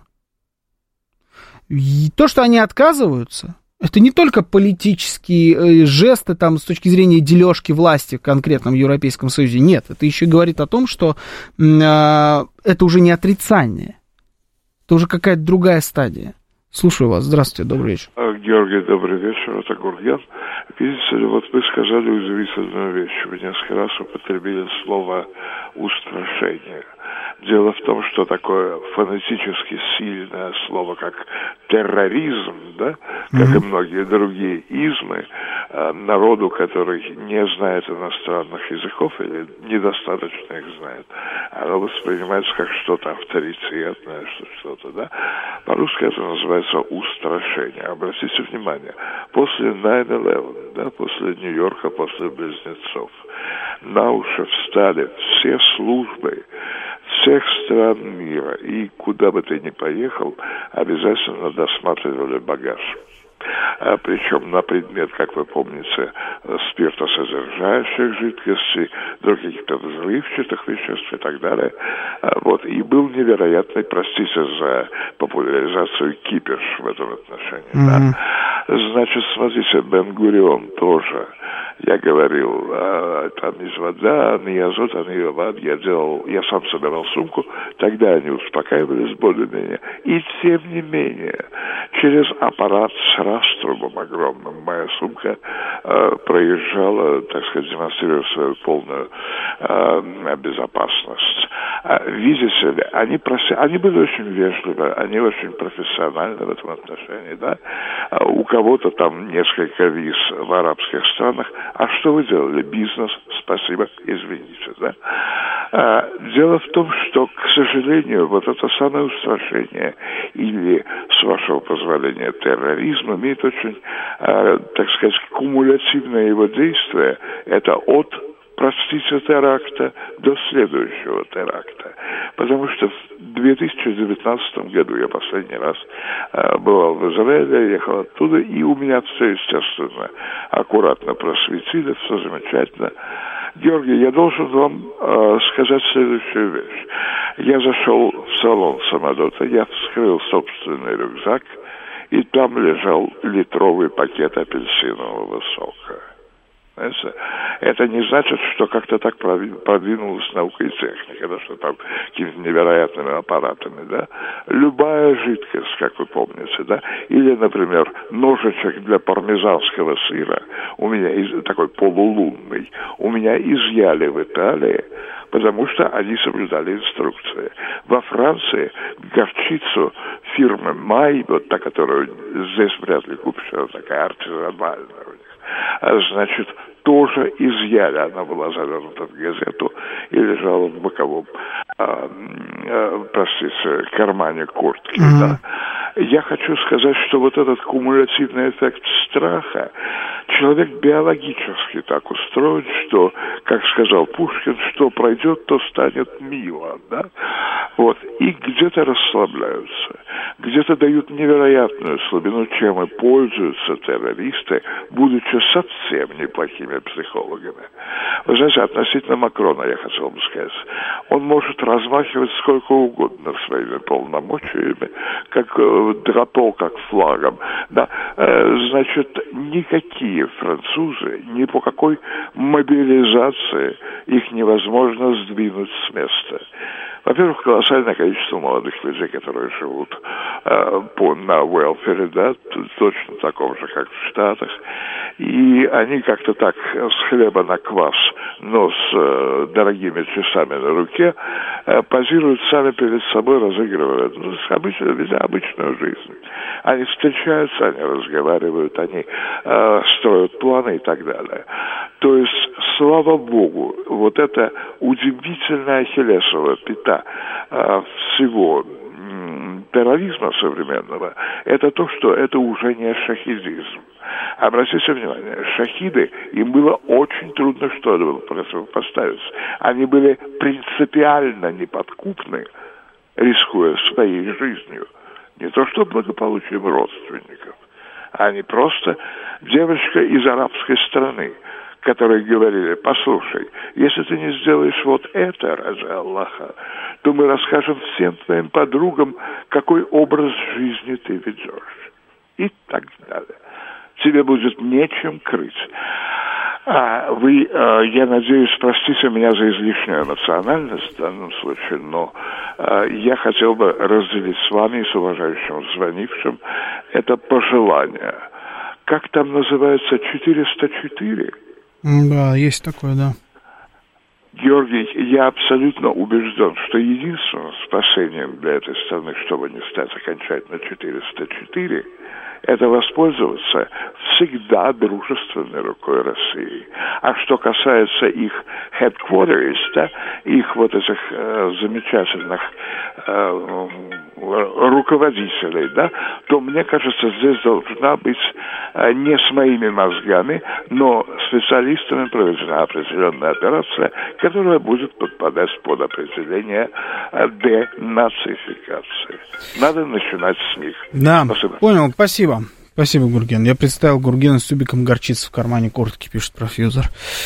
И то, что они отказываются, это не только политические жесты там, с точки зрения дележки власти в конкретном Европейском Союзе. Нет, это еще говорит о том, что э, это уже не отрицание. Это уже какая-то другая стадия. Слушаю вас. Здравствуйте, добрый вечер. Георгий, добрый вечер. Это Гурген. Видите ли, вот вы сказали удивительную вещь. Вы несколько раз употребили слово «устрашение». Дело в том, что такое фонетически сильное слово, как терроризм, да, как и многие другие измы, народу, который не знает иностранных языков или недостаточно их знает, оно воспринимается как что-то авторитетное, что-то, да. По-русски это называется устрашение. Обратите внимание, после найн элевен, да, после Нью-Йорка, после Близнецов, на уши встали все службы всех стран мира, и куда бы ты ни поехал, обязательно досматривали багаж. А, причем на предмет, как вы помните, спиртосодержащих жидкостей, других взрывчатых веществ и так далее. А, вот, и был невероятный, простите за популяризацию, кипиш в этом отношении. Mm-hmm. Да? Значит, смотрите, Бен-Гурион тоже. Я говорил, а, там из вода, не азот, а не вода. Я делал, я сам собирал сумку, тогда они успокаивались более-менее. И тем не менее, через аппарат с раструбом огромным моя сумка а, проезжала, так сказать, демонстрируя свою полную а, безопасность. А, видите ли, они, проси, они были очень вежливы, они очень профессиональны в этом отношении, да. А у кого-то там несколько виз в арабских странах. А что вы делали? Бизнес, спасибо, извините, да? А, дело в том, что, к сожалению, вот это самое устрашение или, с вашего позволения, терроризм имеет очень, а, так сказать, кумулятивное его действие. Это от, простите, теракта до следующего теракта. Потому что в две тысячи девятнадцатом году я последний раз э, бывал в Израиле, ехал оттуда, и у меня все, естественно, аккуратно просветили, все замечательно. Георгий, я должен вам э, сказать следующую вещь. Я зашел в салон самолета, я вскрыл собственный рюкзак, и там лежал литровый пакет апельсинового сока. Знаете, это не значит, что как-то так продвинулась наука и техника, да, что там какими-то невероятными аппаратами, да. Любая жидкость, как вы помните, да, или, например, ножичек для пармезанского сыра, у меня из, такой полулунный, у меня изъяли в Италии, потому что они соблюдали инструкции. Во Франции горчицу фирмы Май, вот та, которую здесь вряд ли купишь, она такая артизанальная у них, значит, тоже изъяли. Она была завернута в газету и лежала в боковом, а, а, простите, кармане куртки. Mm-hmm. Да. Я хочу сказать, что вот этот кумулятивный эффект страха человек биологически так устроен, что, как сказал Пушкин, что пройдет, то станет мило, да? Вот. И где-то расслабляются, где-то дают невероятную слабину, чем и пользуются террористы, будучи совсем неплохими психологами. Вы знаете, относительно Макрона я хотел бы сказать, он может размахивать сколько угодно своими полномочиями, как драпол, как флагом. Да, значит, никакие французы, ни по какой мобилизации их невозможно сдвинуть с места. Во-первых, колоссальное количество молодых людей, которые живут э, по, на welfare, да, точно таком же, как в Штатах. И они как-то так с хлеба на квас, но с э, дорогими часами на руке, э, позируют сами перед собой, разыгрывают ну, обычную, обычную жизнь. Они встречаются, они разговаривают, они э, строят планы и так далее. То есть, слава богу, вот эта удивительная ахиллесова пята э, всего э, терроризма современного, это то, что это уже не шахидизм. Обратите внимание, шахиды, им было очень трудно что-либо противопоставить. Они были принципиально неподкупны, рискуя своей жизнью. Не то что благополучием родственников, а не просто девочка из арабской страны, которые говорили: послушай, если ты не сделаешь вот это ради Аллаха, то мы расскажем всем твоим подругам, какой образ жизни ты ведешь. И так далее. Тебе будет нечем крыть. А вы, я надеюсь, простите меня за излишнюю эмоциональность в данном случае, но я хотел бы разделить с вами и с уважающим звонившим это пожелание. Как там называется, четыреста четыре? Да, есть такое, да. Георгий, я абсолютно убежден, что единственным спасением для этой страны, чтобы не стать окончательно четыреста четыре, это воспользоваться всегда дружественной рукой России. А что касается их headquarters, да, их вот этих э, замечательных э, руководителей, да, то, мне кажется, здесь должна быть э, не с моими мозгами, но специалистами проведена определенная операция, которая будет подпадать под определение э, денацификации. Надо начинать с них. Да, спасибо. Понял, спасибо. Спасибо, Гурген. Я представил Гургена с тюбиком горчицы в кармане куртки, пишет профьюзер.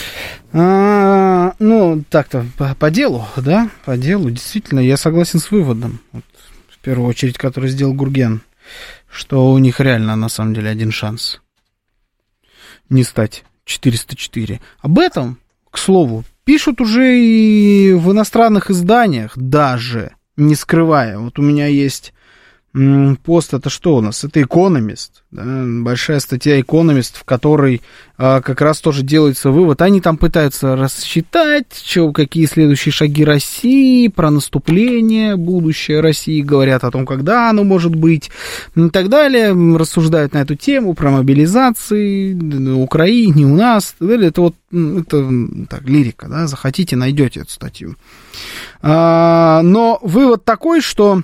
А, ну, так-то по, по делу, да, по делу. Действительно, я согласен с выводом, вот, в первую очередь, который сделал Гурген, что у них реально, на самом деле, один шанс не стать четыреста четыре. Об этом, к слову, пишут уже и в иностранных изданиях, даже не скрывая. Вот у меня есть... пост, это что у нас? Это Economist, да? Большая статья Economist, в которой а, как раз тоже делается вывод. Они там пытаются рассчитать, что, какие следующие шаги России, про наступление, будущее России, говорят о том, когда оно может быть, и так далее, рассуждают на эту тему, про мобилизации, на Украине, у нас, это вот, это так, лирика, да, захотите, найдете эту статью. А, но вывод такой, что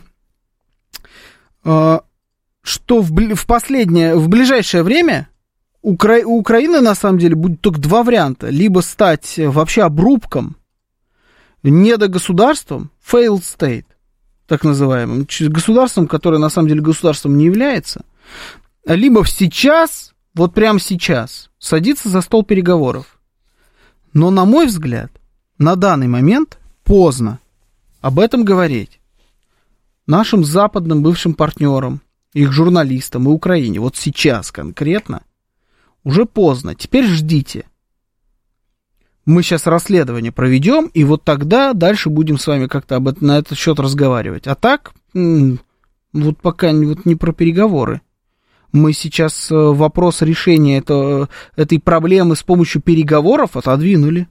что в, в последнее, в ближайшее время Укра... у Украины, на самом деле, будет только два варианта. Либо стать вообще обрубком, недогосударством, failed state, так называемым, государством, которое, на самом деле, государством не является, либо сейчас, вот прямо сейчас, садиться за стол переговоров. Но, на мой взгляд, на данный момент поздно об этом говорить нашим западным бывшим партнерам, их журналистам и Украине, вот сейчас конкретно, уже поздно. Теперь ждите. Мы сейчас расследование проведем, и вот тогда дальше будем с вами как-то об этом, на этот счет разговаривать. А так, вот пока вот не про переговоры. Мы сейчас вопрос решения это, этой проблемы с помощью переговоров отодвинули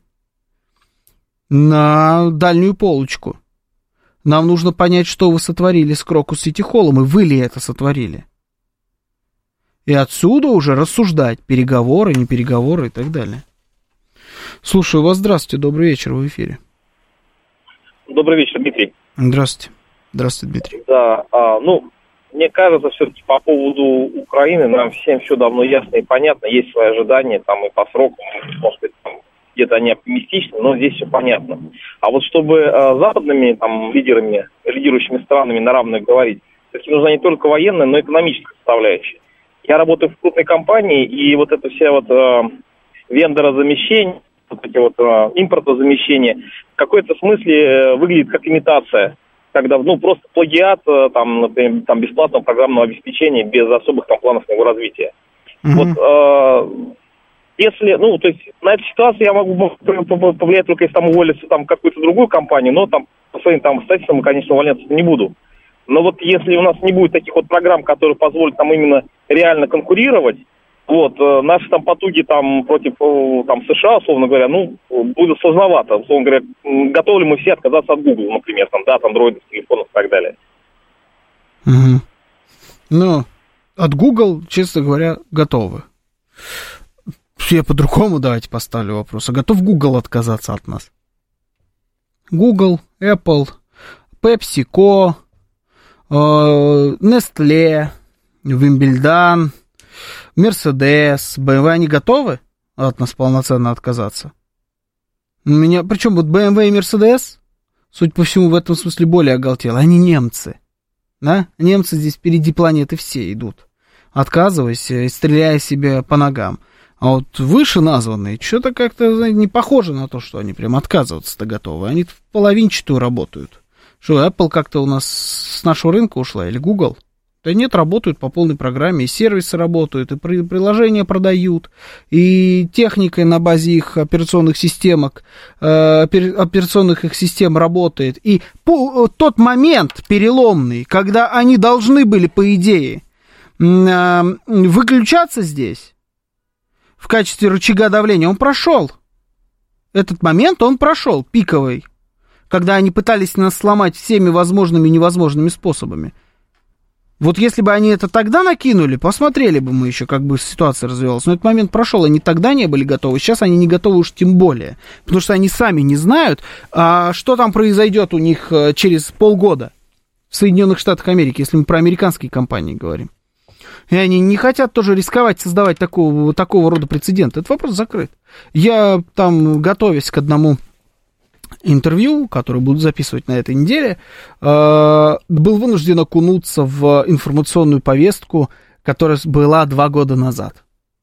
на дальнюю полочку. Нам нужно понять, что вы сотворили с Крокус Сити Холлом, и вы ли это сотворили. И отсюда уже рассуждать, переговоры, не переговоры и так далее. Слушаю вас, здравствуйте, добрый вечер, вы в эфире. Добрый вечер, Дмитрий. Здравствуйте. Здравствуйте, Дмитрий. Да, а, ну, мне кажется, все-таки по поводу Украины нам всем все давно ясно и понятно. Есть свои ожидания там и по срокам, может быть, там, где-то они оптимистичны, но здесь все понятно. А вот чтобы э, западными там лидерами, лидирующими странами на равных говорить, все-таки нужна не только военная, но и экономическая составляющая. Я работаю в крупной компании, и вот это вся вот э, вендорозамещение, вот эти вот э, импортозамещения, в какой-то смысле э, выглядит как имитация, когда, ну, просто плагиат, э, там, например, там, бесплатного программного обеспечения без особых там планов на его развитие. Mm-hmm. Вот, э, если, ну, то есть на эту ситуацию я могу повлиять только если там уволиться там какую-то другую компанию, но там по своим там обстоятельствам, конечно, увольняться не буду. Но вот если у нас не будет таких вот программ, которые позволят нам именно реально конкурировать, вот, э, наши там потуги там против э, там США, условно говоря, ну, будет сложновато. Условно говоря, готовы ли мы все отказаться от Google, например, там, да, от андроидов, телефонов и так далее. Угу. Ну, от Google, честно говоря, готовы. Я по-другому давайте поставлю вопрос. А готов Google отказаться от нас? Google, Apple, PepsiCo, э, Nestle, Wimbledon, Mercedes, бэ эм вэ, они готовы от нас полноценно отказаться? У меня, причем вот бэ эм вэ и Mercedes, судя по всему, в этом смысле более оголтело. Они немцы, да? Немцы здесь впереди планеты все идут, отказываясь и стреляя себе по ногам. А вот выше названные, что-то как-то, знаете, не похоже на то, что они прям отказываться-то готовы. Они в половинчатую работают. Что, Apple как-то у нас с нашего рынка ушла или Google? Да нет, работают по полной программе, и сервисы работают, и приложения продают, и техника на базе их операционных системок, э, операционных их систем работает. И по, тот момент переломный, когда они должны были, по идее, э, выключаться здесь, в качестве рычага давления, он прошел. Этот момент он прошел, пиковый, когда они пытались нас сломать всеми возможными и невозможными способами. Вот если бы они это тогда накинули, посмотрели бы мы еще, как бы ситуация развивалась. Но этот момент прошел, они тогда не были готовы, сейчас они не готовы уж тем более. Потому что они сами не знают, а что там произойдет у них через полгода в Соединенных Штатах Америки, если мы про американские компании говорим. И они не хотят тоже рисковать, создавать такого, такого рода прецедент. Этот вопрос закрыт. Я там, готовясь к одному интервью, которое буду записывать на этой неделе, был вынужден окунуться в информационную повестку, которая была два года назад.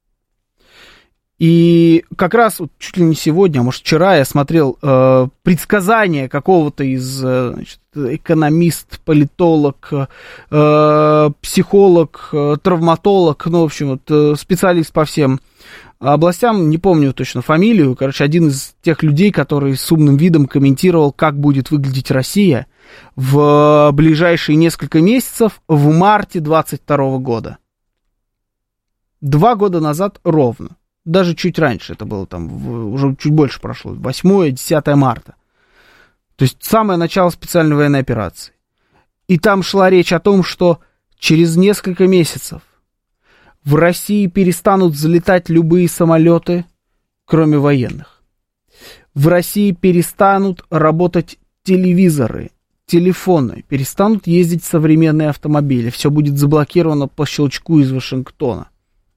И как раз вот, чуть ли не сегодня, а может вчера, я смотрел э, предсказание какого-то из значит, экономист, политолог, э, психолог, э, травматолог, ну, в общем, вот, э, специалист по всем областям, не помню точно фамилию, короче, один из тех людей, который с умным видом комментировал, как будет выглядеть Россия в ближайшие несколько месяцев в марте двадцать второго года. Два года назад ровно. Даже чуть раньше, это было там, уже чуть больше прошло, восьмое-десятое марта. То есть самое начало специальной военной операции. И там шла речь о том, что через несколько месяцев в России перестанут взлетать любые самолеты, кроме военных. В России перестанут работать телевизоры, телефоны, перестанут ездить современные автомобили. Все будет заблокировано по щелчку из Вашингтона.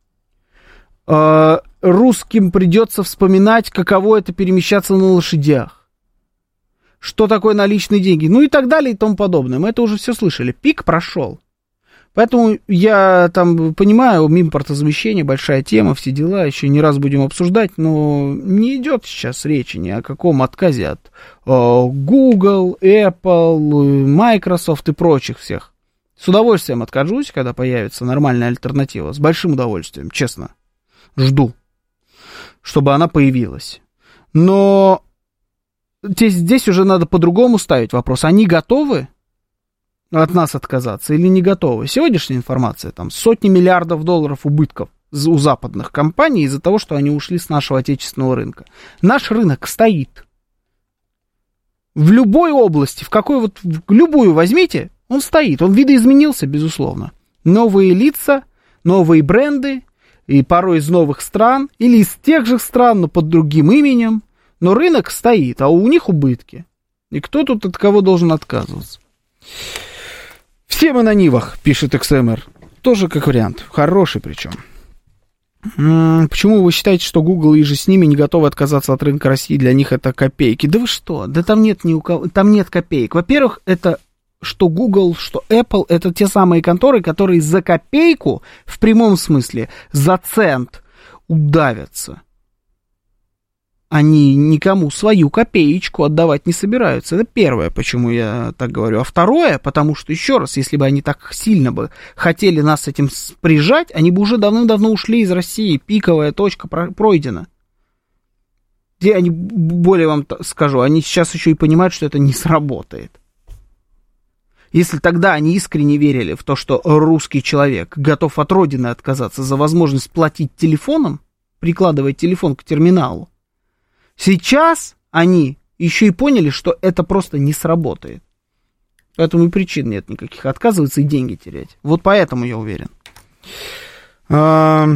Русским придется вспоминать, каково это перемещаться на лошадях. Что такое наличные деньги? Ну и так далее и тому подобное. Мы это уже все слышали. Пик прошел. Поэтому я там понимаю, импортозамещение, большая тема, все дела, еще не раз будем обсуждать, но не идет сейчас речи ни о каком отказе от Google, Apple, Microsoft и прочих всех. С удовольствием откажусь, когда появится нормальная альтернатива. С большим удовольствием, честно. Жду, чтобы она появилась. Но здесь, здесь уже надо по-другому ставить вопрос. Они готовы от нас отказаться или не готовы? Сегодняшняя информация, там сотни миллиардов долларов убытков у западных компаний из-за того, что они ушли с нашего отечественного рынка. Наш рынок стоит. В любой области, в какой вот, в любую возьмите, он стоит. Он видоизменился, безусловно. Новые лица, новые бренды, и порой из новых стран, или из тех же стран, но под другим именем. Но рынок стоит, а у них убытки. И кто тут от кого должен отказываться? Все мы на Нивах, пишет икс эм эр. Тоже как вариант. Хороший причем. Почему вы считаете, что Google и же с ними не готовы отказаться от рынка России? Для них это копейки. Да вы что? Да там нет ни у кого, там нет копеек. Во-первых, это что Google, что Apple, это те самые конторы, которые за копейку, в прямом смысле, за цент удавятся. Они никому свою копеечку отдавать не собираются. Это первое, почему я так говорю. А второе, потому что, еще раз, если бы они так сильно бы хотели нас с этим прижать, они бы уже давным-давно ушли из России. Пиковая точка пройдена. Где они, более вам скажу, они сейчас еще и понимают, что это не сработает. Если тогда они искренне верили в то, что русский человек готов от родины отказаться за возможность платить телефоном, прикладывать телефон к терминалу, сейчас они еще и поняли, что это просто не сработает. Поэтому и причин нет никаких. Отказываться и деньги терять. Вот поэтому я уверен. А,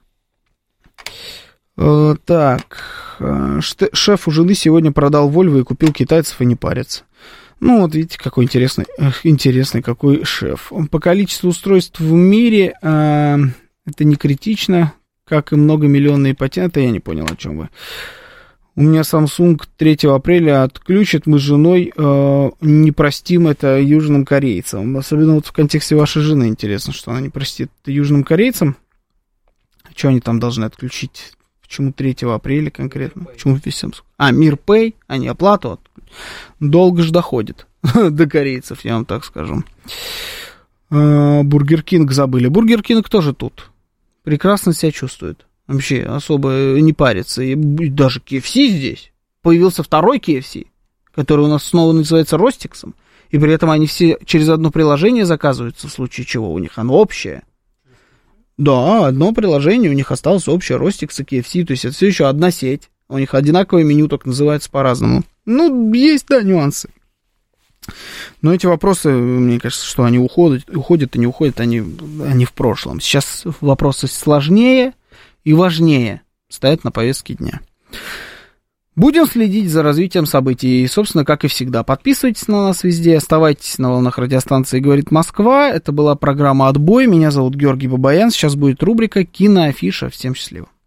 а, так. Шеф у жены сегодня продал Вольво и купил китайцев и не парится. Ну, вот видите, какой интересный, интересный какой шеф. По количеству устройств в мире а, это не критично, как и многомиллионные патенты. Я не понял, о чем вы. У меня Samsung третьего апреля отключат, мы с женой э, не простим это южным корейцам. Особенно вот в контексте вашей жены интересно, что она не простит это южным корейцам. Что они там должны отключить? Почему третьего апреля конкретно? Почему весь Samsung? А, Мирпэй, они оплату отключат. Долго же доходит до корейцев, я вам так скажу. Бургер Кинг забыли. Бургер Кинг тоже тут. Прекрасно себя чувствует. Вообще особо не парится. И даже кей эф си здесь. Появился второй кей эф си, который у нас снова называется Ростиксом. И при этом они все через одно приложение заказываются, в случае чего у них оно общее. Да, одно приложение, у них осталось общее, Ростикс и кей эф си. То есть это все еще одна сеть. У них одинаковое меню, только называется по-разному. Ну, есть, да, нюансы. Но эти вопросы, мне кажется, что они уходят, уходят и не уходят, они, они в прошлом. Сейчас вопросы сложнее и важнее стоят на повестке дня. Будем следить за развитием событий. И, собственно, как и всегда, подписывайтесь на нас везде, оставайтесь на волнах радиостанции «Говорит Москва». Это была программа «Отбой». Меня зовут Георгий Бабаян. Сейчас будет рубрика «Киноафиша». Всем счастливо.